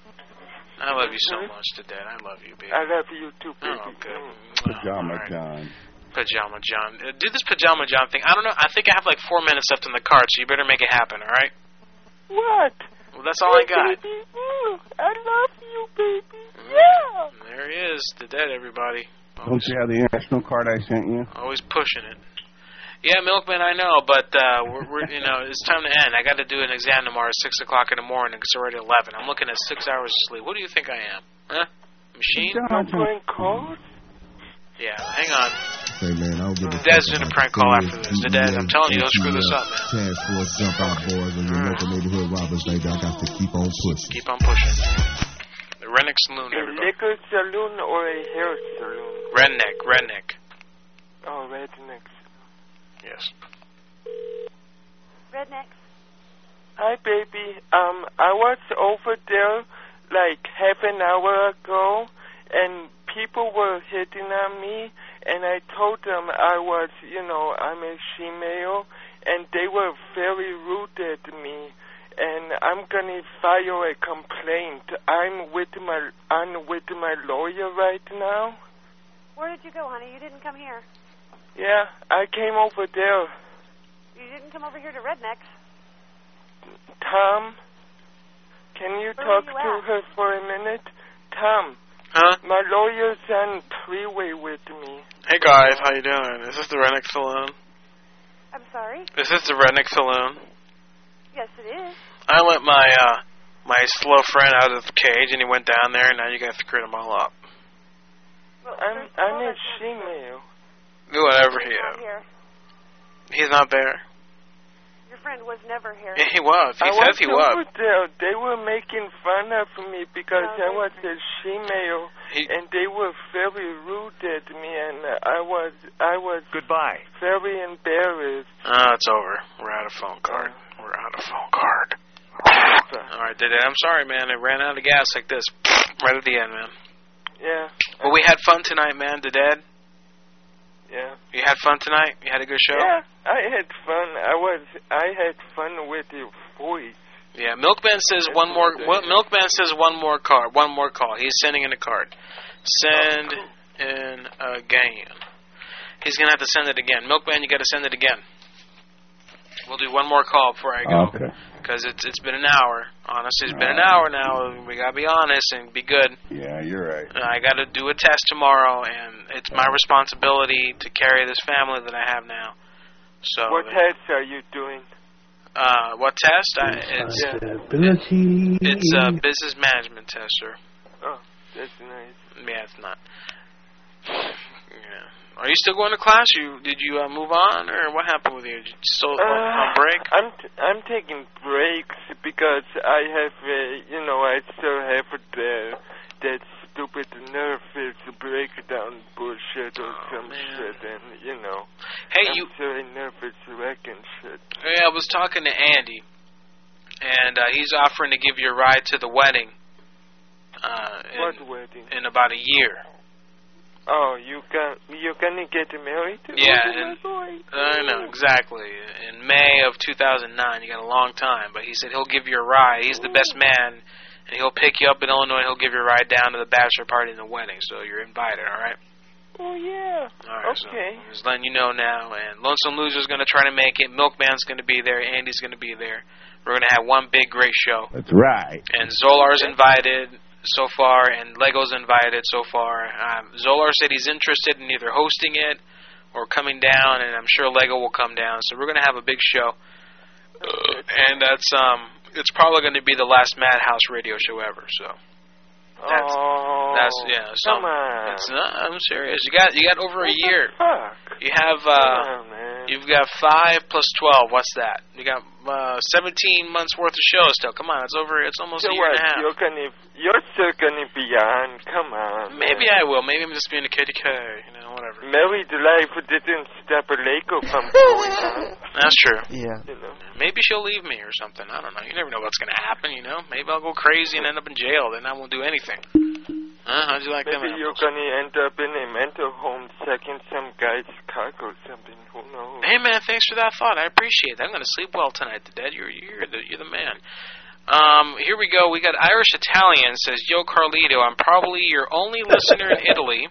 I love you so much, Dad. I love you, baby. I love you too, baby. Oh, good. Pajama Right. John. Pajama John. Uh, do this Pajama John thing. I don't know. I think I have like four minutes left in the card, so you better make it happen, all right? What? Well, that's all I got. Baby, mm, I love you, baby. Yeah. There he is, the Dad, everybody. Don't you have the international card I sent you? Always pushing it. Yeah, Milkman, I know, but uh, we're, we're you know it's time to end. I got to do an exam tomorrow at six o'clock in the morning. It's already eleven. I'm looking at six hours of sleep. What do you think I am? Huh? Machine? I'm playing cards. Yeah, hang on. Hey man, I don't give a The Dad's fuck doing a about prank call the after this. The Dad, I'm telling you, don't screw this up, man. Task force jump out boys and your local neighborhood robbers, baby. I got to keep on pushing. Keep on pushing. The Redneck Saloon, A everybody. liquor saloon or a hair saloon? Redneck, Redneck. Oh, redneck. Yes. Redneck. Hi, baby. Um, I was over there like half an hour ago, and people were hitting on me, and I told them I was, you know, I'm a female, and they were very rude at me, and I'm gonna file a complaint. I'm with my, I'm with my lawyer right now. Where did you go, honey? You didn't come here. Yeah, I came over there. You didn't come over here to Redneck's. Tom, can you Where talk are you to at? her for a minute? Tom. Huh? My lawyer's on three-way with me. Hey guys, how you doing? Is this the Redneck Saloon? I'm sorry? Is this the Redneck Saloon? Yes, it is. I let my uh my slow friend out of the cage, and he went down there, and now you guys screwed them all up. Well, I'm, there's- I'm well, a that's- female. Do whatever he He's not is. here. He's not there. Your friend was never here. Yeah, he was. He I says was he over was. there. They were making fun of me because No, I was a female, He- and they were very rude at me, and I was I was Goodbye. very embarrassed. Oh, it's over. We're out of phone card. We're out of phone card. All right, did it. I'm sorry, man. It ran out of gas like this. Right at the end, man. Yeah. Well, we had fun tonight, man. The Dad. Yeah. You had fun tonight? You had a good show? Yeah, I had fun. I was I had fun with your voice. Yeah, Milkman says one more. Well, Milkman says one more card. One more call. He's sending in a card. Send in again. He's gonna have to send it again. Milkman, you got to send it again. We'll do one more call before I go. Okay. Because it's it's been an hour. Honestly, it's been an hour now. We gotta be honest and be good. Yeah, you're right. I gotta do a test tomorrow, and it's my responsibility to carry this family that I have now. So. What test are you doing? Uh, what test? I, it's Responsibility. it's a business management test, sir. Oh, that's nice. Yeah, it's not. Yeah. Are you still going to class? You did you uh, move on, or what happened with you? Did you still Uh, on break? I'm t- I'm taking breaks because I have, uh, you know, I still have the that stupid nervous breakdown bullshit or Oh, some man. shit, and you know, Hey, I'm you. so nervous wreck and shit. Yeah, I was talking to Andy, and uh, he's offering to give you a ride to the wedding. Uh, in, What wedding? in about a year. Oh, you got you're gonna get married? Yeah, Oh, and- my boy. I know, exactly. In May of two thousand nine, you got a long time, but he said he'll give you a ride. He's the best man, and he'll pick you up in Illinois, and he'll give you a ride down to the bachelor party and the wedding, so you're invited, all right? Oh yeah. All right, Okay. so just letting you know now, and Lonesome Loser's going to try to make it, Milkman's going to be there, Andy's going to be there. We're going to have one big, great show. That's right. And Zolar's invited so far, and Lego's invited so far. Um, Zolar said he's interested in either hosting it or coming down, and I'm sure Lego will come down. So we're going to have a big show. Uh, and that's um, it's probably going to be the last Madhouse radio show ever. So that's oh, that's yeah. So come on. It's not, I'm serious. You got you got over a What year. the fuck? You have Come uh, on, man. you've got five plus twelve. What's that? You got uh, seventeen months worth of shows still. Come on, it's over. It's almost So a year what? and a half. You're gonna, you're still gonna be on. Come on. Maybe man. I will. Maybe I'm just being a K D K. You know, whatever. Married life didn't stop a Lego from going on. That's true. Yeah. You know. Maybe she'll leave me or something. I don't know. You never know what's going to happen, you know. Maybe I'll go crazy and end up in jail. Then I won't do anything. Huh? How'd you like them Maybe you're apples? gonna end up in a mental home sucking some guy's cock or something. Who knows? Hey, man, thanks for that thought. I appreciate it. I'm going to sleep well tonight, Dad. You're, you're, the, you're the man. Um, here we go. We got Irish Italian says, Yo, Carlito, I'm probably your only listener in Italy.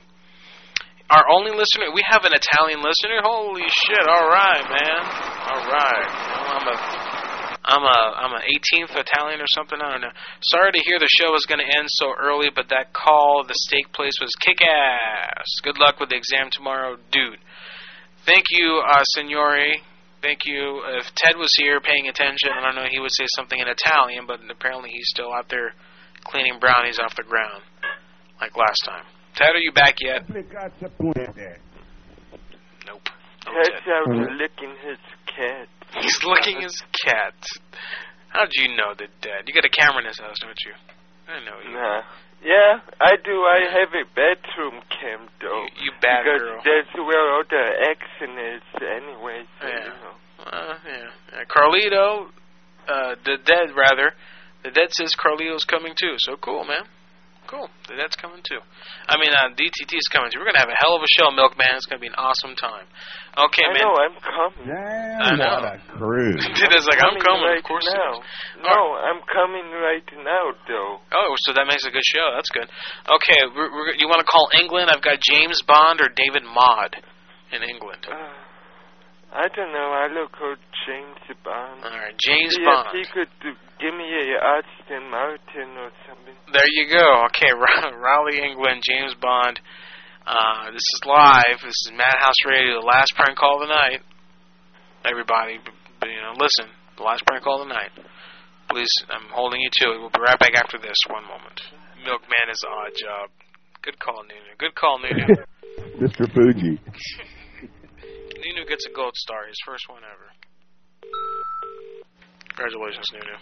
Our only listener. We have an Italian listener? Holy shit. All right, man. All right. Well, I'm a... I'm a I'm an eighteenth Italian or something. I don't know. Sorry to hear the show was going to end so early, but that call, the steak place, was kick-ass. Good luck with the exam tomorrow, dude. Thank you, uh, Signore. Thank you. If Ted was here paying attention, I don't know, he would say something in Italian, but apparently he's still out there cleaning brownies off the ground, like last time. Ted, are you back yet? Nope. No Ted's out Ted. licking his cat. He's licking his cat. How'd you know that, Dad? You got a camera in his house, don't you? I know you. Nah. Yeah, I do. I have a bedroom cam, though. You, you bad because girl. that's where all the action is anyway, so, Yeah. you know. Uh, yeah. Uh, Carlito, uh, the Dead, rather. The Dead says Carlito's coming too, so cool, man. Cool. The Dead's coming too. I mean, uh, D T T's coming too. We're going to have a hell of a show, Milkman. It's going to be an awesome time. Okay, I man. know, I'm coming. Damn, I know. what a cruise. It's like, I'm coming, right of course. now. it is. No, I'm coming right now, though. Oh, so that makes a good show. That's good. Okay, we're, we're, you want to call England? I've got James Bond or David Maud in England. Uh, I don't know. I look for James Bond. All right, James See Bond. if he could do, give me a Aston Martin or something. There you go. Okay, Raleigh, England, James Bond. Uh, this is live. This is Madhouse Radio, the last prank call of the night. Everybody, b- b- you know, listen. The last prank call of the night. Please, I'm holding you to it. We'll be right back after this. One moment. Milkman is odd job. Good call, Nunu. Good call, Nunu. Mister Fuji. Nunu gets a gold star. His first one ever. Congratulations, Nunu.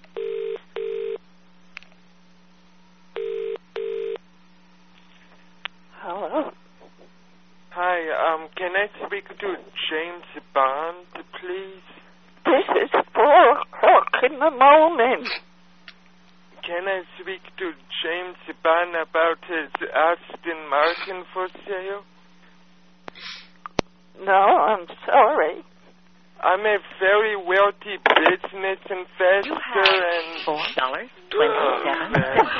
Hello. Hi, um, can I speak to James Bond, please? This is four o'clock in the morning. Can I speak to James Bond about his Aston Martin for sale? No, I'm sorry. I'm a very wealthy business investor and... Four dollars twenty-seven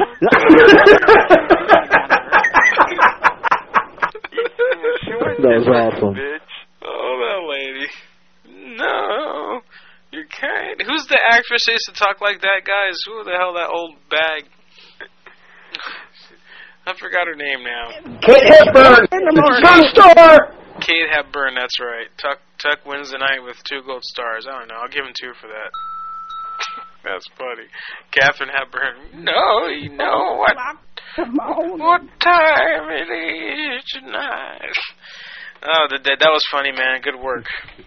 That was awesome. Bitch. Oh, that lady. No. You can't. Who's the breakfast used to talk like that, guys? Who the hell that old bag? I forgot her name now. Kate Hepburn in the gun store. Kate Hepburn, that's right. Tuck Tuck wins the night with two gold stars. I don't know. I'll give him two for that. That's funny. Catherine Hepburn. No, you know what? What time it is tonight? Oh, that that was funny, man. Good work.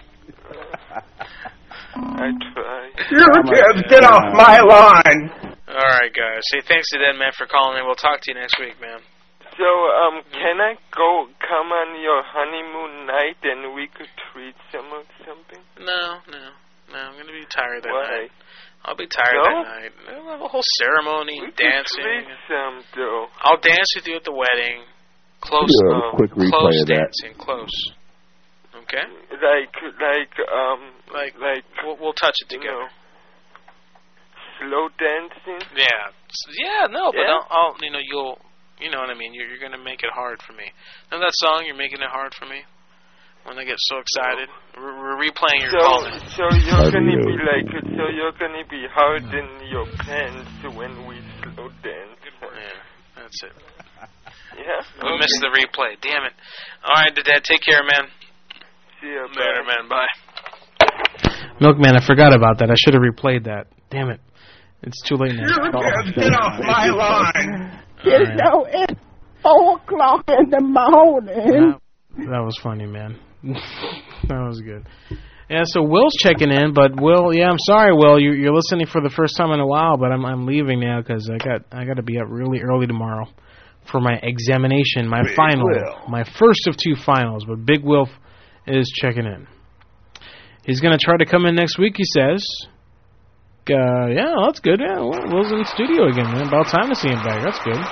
I try. You kids, get off my line. All right, guys. Say thanks to Dead Man for calling in. We'll talk to you next week, man. So, um, can I go come on your honeymoon night and we could treat some or something? No, no, no. I'm gonna be tired that Why? night. I'll be tired No? that night. We'll have a whole ceremony, We dancing. could treat some, though. I'll dance with you at the wedding. Close, Do a um, quick replay close of that. dancing, close. Okay. Like, like, um, Like, like, we'll, we'll touch it you together. know, slow dancing. Yeah, S- yeah, no, but Yeah? I'll, I'll, you know, you'll, you know what I mean. You're, you're gonna make it hard for me. Remember that song? You're making it hard for me. When I get so excited, we're, we're replaying your So, calling. so you're gonna be like, so you're gonna be hard in your pants when we slow dance. Yeah, that's it. Yeah. We Okay. missed the replay. Damn it. All right, Dad. Take care, man. See ya, Later, man. Bye. Milkman, I forgot about that. I should have replayed that. Damn it. It's too late now. Get off my line. You know, it's four o'clock in the morning. That, that was funny, man. That was good. Yeah, so Will's checking in, but Will, yeah, I'm sorry, Will, you, you're listening for the first time in a while, but I'm I'm leaving now because I got I got to be up really early tomorrow for my examination, my Big final, Will. my first of two finals. But Big Will is checking in. He's gonna try to come in next week, he says. Uh, yeah, that's good. Yeah, Will's in the studio again, man. About time to see him back. That's good.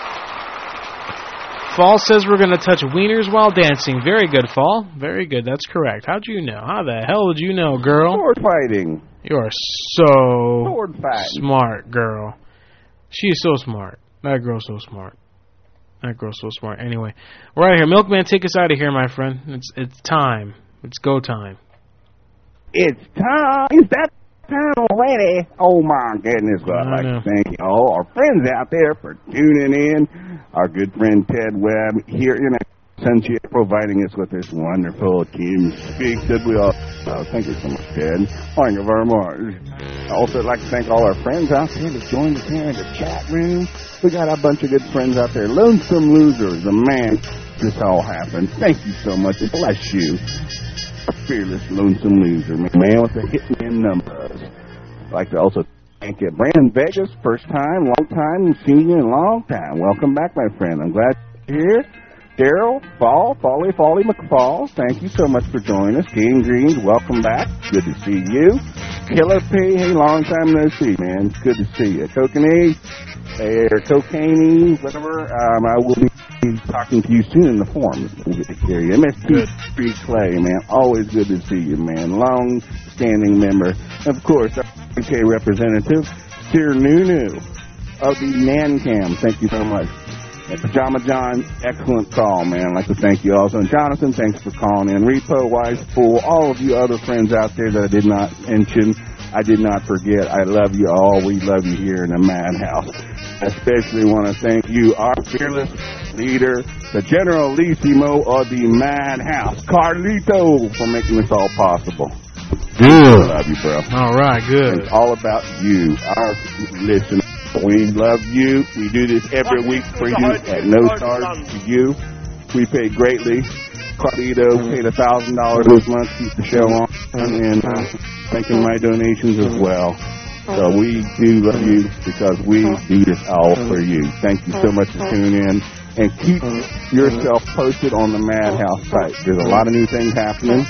Fall says we're going to touch wieners while dancing. Very good, Fall. Very good. That's correct. How'd you know? How the hell did you know, girl? Sword fighting. You are so Sword fighting. smart, girl. She is so smart. That girl's so smart. That girl's so smart. Anyway, we're out of here. Milkman, take us out of here, my friend. It's it's time. It's go time. It's time. Is that time already? Oh my goodness! Well, I'd I like know. to thank all our friends out there for tuning in. Our good friend Ted Webb here in Sunshine providing us with this wonderful Team Speak that we all. Uh, thank you so much, Ted. Thank you very much. I also like to thank all our friends out there that joined us here in the chat room. We got a bunch of good friends out there. Lonesome Losers, the man this all happened. Thank you so much. Bless you. Fearless Lonesome Loser, man with the hitman numbers. I'd like to also thank you, Brandon Vegas, first time, long time, seen you in a long time. Welcome back, my friend. I'm glad you're here. Daryl, Fall, Folly, Folly McFall, thank you so much for joining us. Game Greens, welcome back. Good to see you. Killer P, hey, long time no see, man. Good to see you. Kokanee, or Cocaine, whatever. Um, I will be talking to you soon in the forum. We'll get to hear you. M S T Street Clay, man. Always good to see you, man. Long-standing member. Of course, our U K representative, Sir Nunu of the NanCam. Thank you so much. And Pajama John, excellent call, man. I'd like to thank you also. And Jonathan, thanks for calling in. Repo, Wise Fool, all of you other friends out there that I did not mention, I did not forget. I love you all. We love you here in the Madhouse. Especially want to thank you, our fearless leader, the Generalissimo of the Madhouse, Carlito, for making this all possible. Good. Love you, bro. All right, good. It's all about you, our listeners. We love you. We do this every week for you at no charge to you. We pay greatly. Carlito paid a thousand dollars this month to keep the show on, and uh, making my donations as well. So we do love you because we do this all for you. Thank you so much for tuning in, and keep yourself posted on the Madhouse site. There's a lot of new things happening,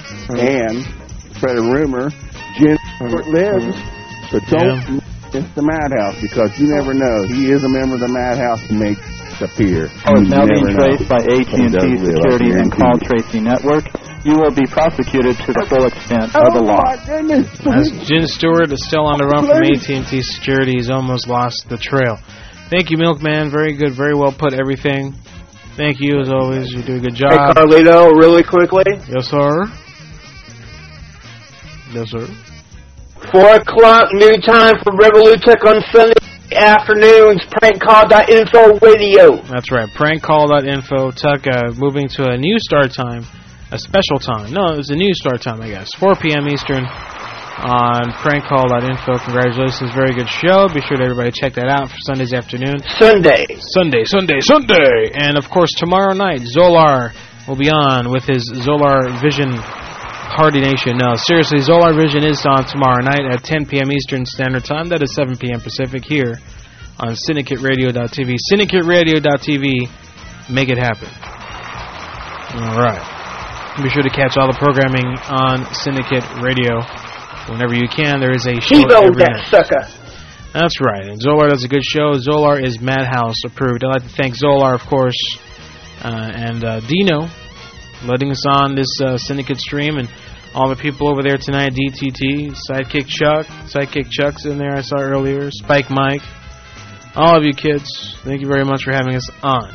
and spread a rumor, Jen lives, so don't miss the Madhouse because you never know. He is a member of the Madhouse to make appear. Oh, it's You now never being know. traced by A T and T He does live, I Security and guarantee Call you. Tracing Network. You will be prosecuted to the full extent Oh, of the law. As Jen Stewart is still on the run from A T and T Security, he's almost lost the trail. Thank you, Milkman. Very good, very well put, everything. Thank you, as always. You do a good job. Hey, Carlito, really quickly. Yes, sir. Yes, sir. Four o'clock new time for Revolutech on Sunday afternoons. Prank call dot info radio. That's right. Prank call dot info. Tuck uh, moving to a new start time, a special time. No, it was a new start time, I guess. four p.m. Eastern on prank call dot info. Congratulations, very good show. Be sure to everybody check that out for Sunday's afternoon. Sunday. Sunday, Sunday, Sunday. And of course, tomorrow night, Zolar will be on with his Zolar Vision Hardy Nation. No, seriously, Zolar Vision is on tomorrow night at ten p.m. Eastern Standard Time. That is seven p.m. Pacific here on syndicate radio dot t v. syndicate radio dot t v. Make it happen. All right. Be sure to catch all the programming on Syndicate Radio. Whenever you can, there is a show Evo every that night. sucker. That's right. And Zolar does a good show. Zolar is Madhouse approved. I'd like to thank Zolar, of course, uh, and uh, Dino, letting us on this uh, Syndicate stream, and all the people over there tonight. D T T, Sidekick Chuck, Sidekick Chuck's in there. I saw earlier. Spike Mike, all of you kids. Thank you very much for having us on.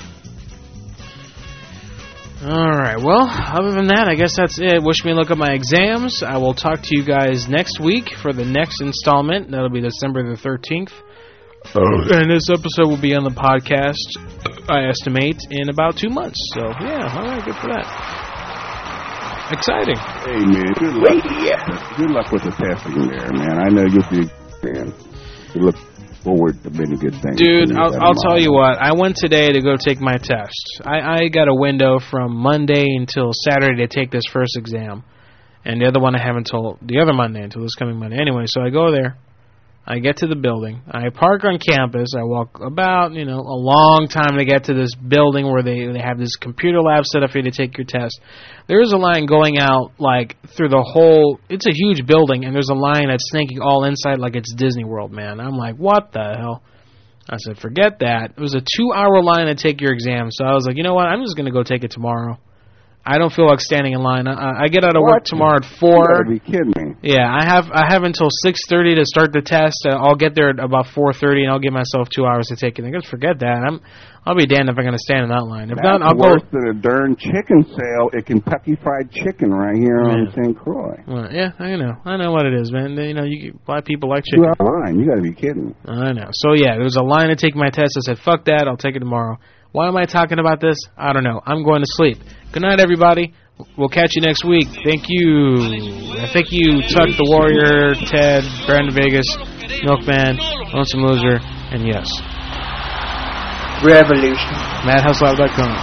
Alright, well, other than that, I guess that's it. Wish me luck at my exams. I will talk to you guys next week for the next installment. That'll be December the thirteenth. Oh. And this episode will be on the podcast, I estimate, in about two months. So, yeah, alright, good for that. Exciting. Hey, man, good luck. Good luck with the testing there, man. I know you'll be man. You look forward to many good things. Dude, I'll, I'll tell you what. I went today to go take my test. I, I got a window from Monday until Saturday to take this first exam, and the other one I have until the other Monday, until this coming Monday. Anyway, so I go there. I get to the building. I park on campus. I walk about, you know, a long time to get to this building where they, they have this computer lab set up for you to take your test. There is a line going out, like, through the whole... It's a huge building, and there's a line that's snaking all inside like it's Disney World, man. I'm like, what the hell? I said, forget that. It was a two-hour line to take your exam, so I was like, you know what? I'm just going to go take it tomorrow. I don't feel like standing in line. I, I get out of what? work tomorrow at four. You gotta be kidding me. Yeah, I have I have until six thirty to start the test. Uh, I'll get there at about four thirty, and I'll give myself two hours to take it. I guess forget that. I'm I'll be damned if I'm going to stand in that line. If That's not, I'll worse go. than a darn chicken sale at Kentucky Fried Chicken right here Yeah. on Saint Croix. Well, yeah, I know. I know what it is, man. You know, you a lot of people like chicken. Two-hour line. You got to be kidding. I know. So yeah, there was a line to take my test. I said, fuck that. I'll take it tomorrow. Why am I talking about this? I don't know. I'm going to sleep. Good night, everybody. We'll catch you next week. Thank you. Thank you, Tuck the Warrior, Ted, Brandon Vegas, Milkman, Lonesome Loser, and yes, Revolution. Madhouse Live dot com.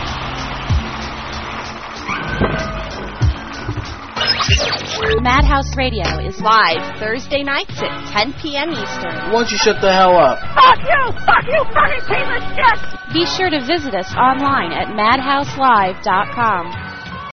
Madhouse Radio is live Thursday nights at ten p.m. Eastern. Why don't you shut the hell up? Fuck you! Fuck you! Fucking piece of shit! Be sure to visit us online at madhouse live dot com.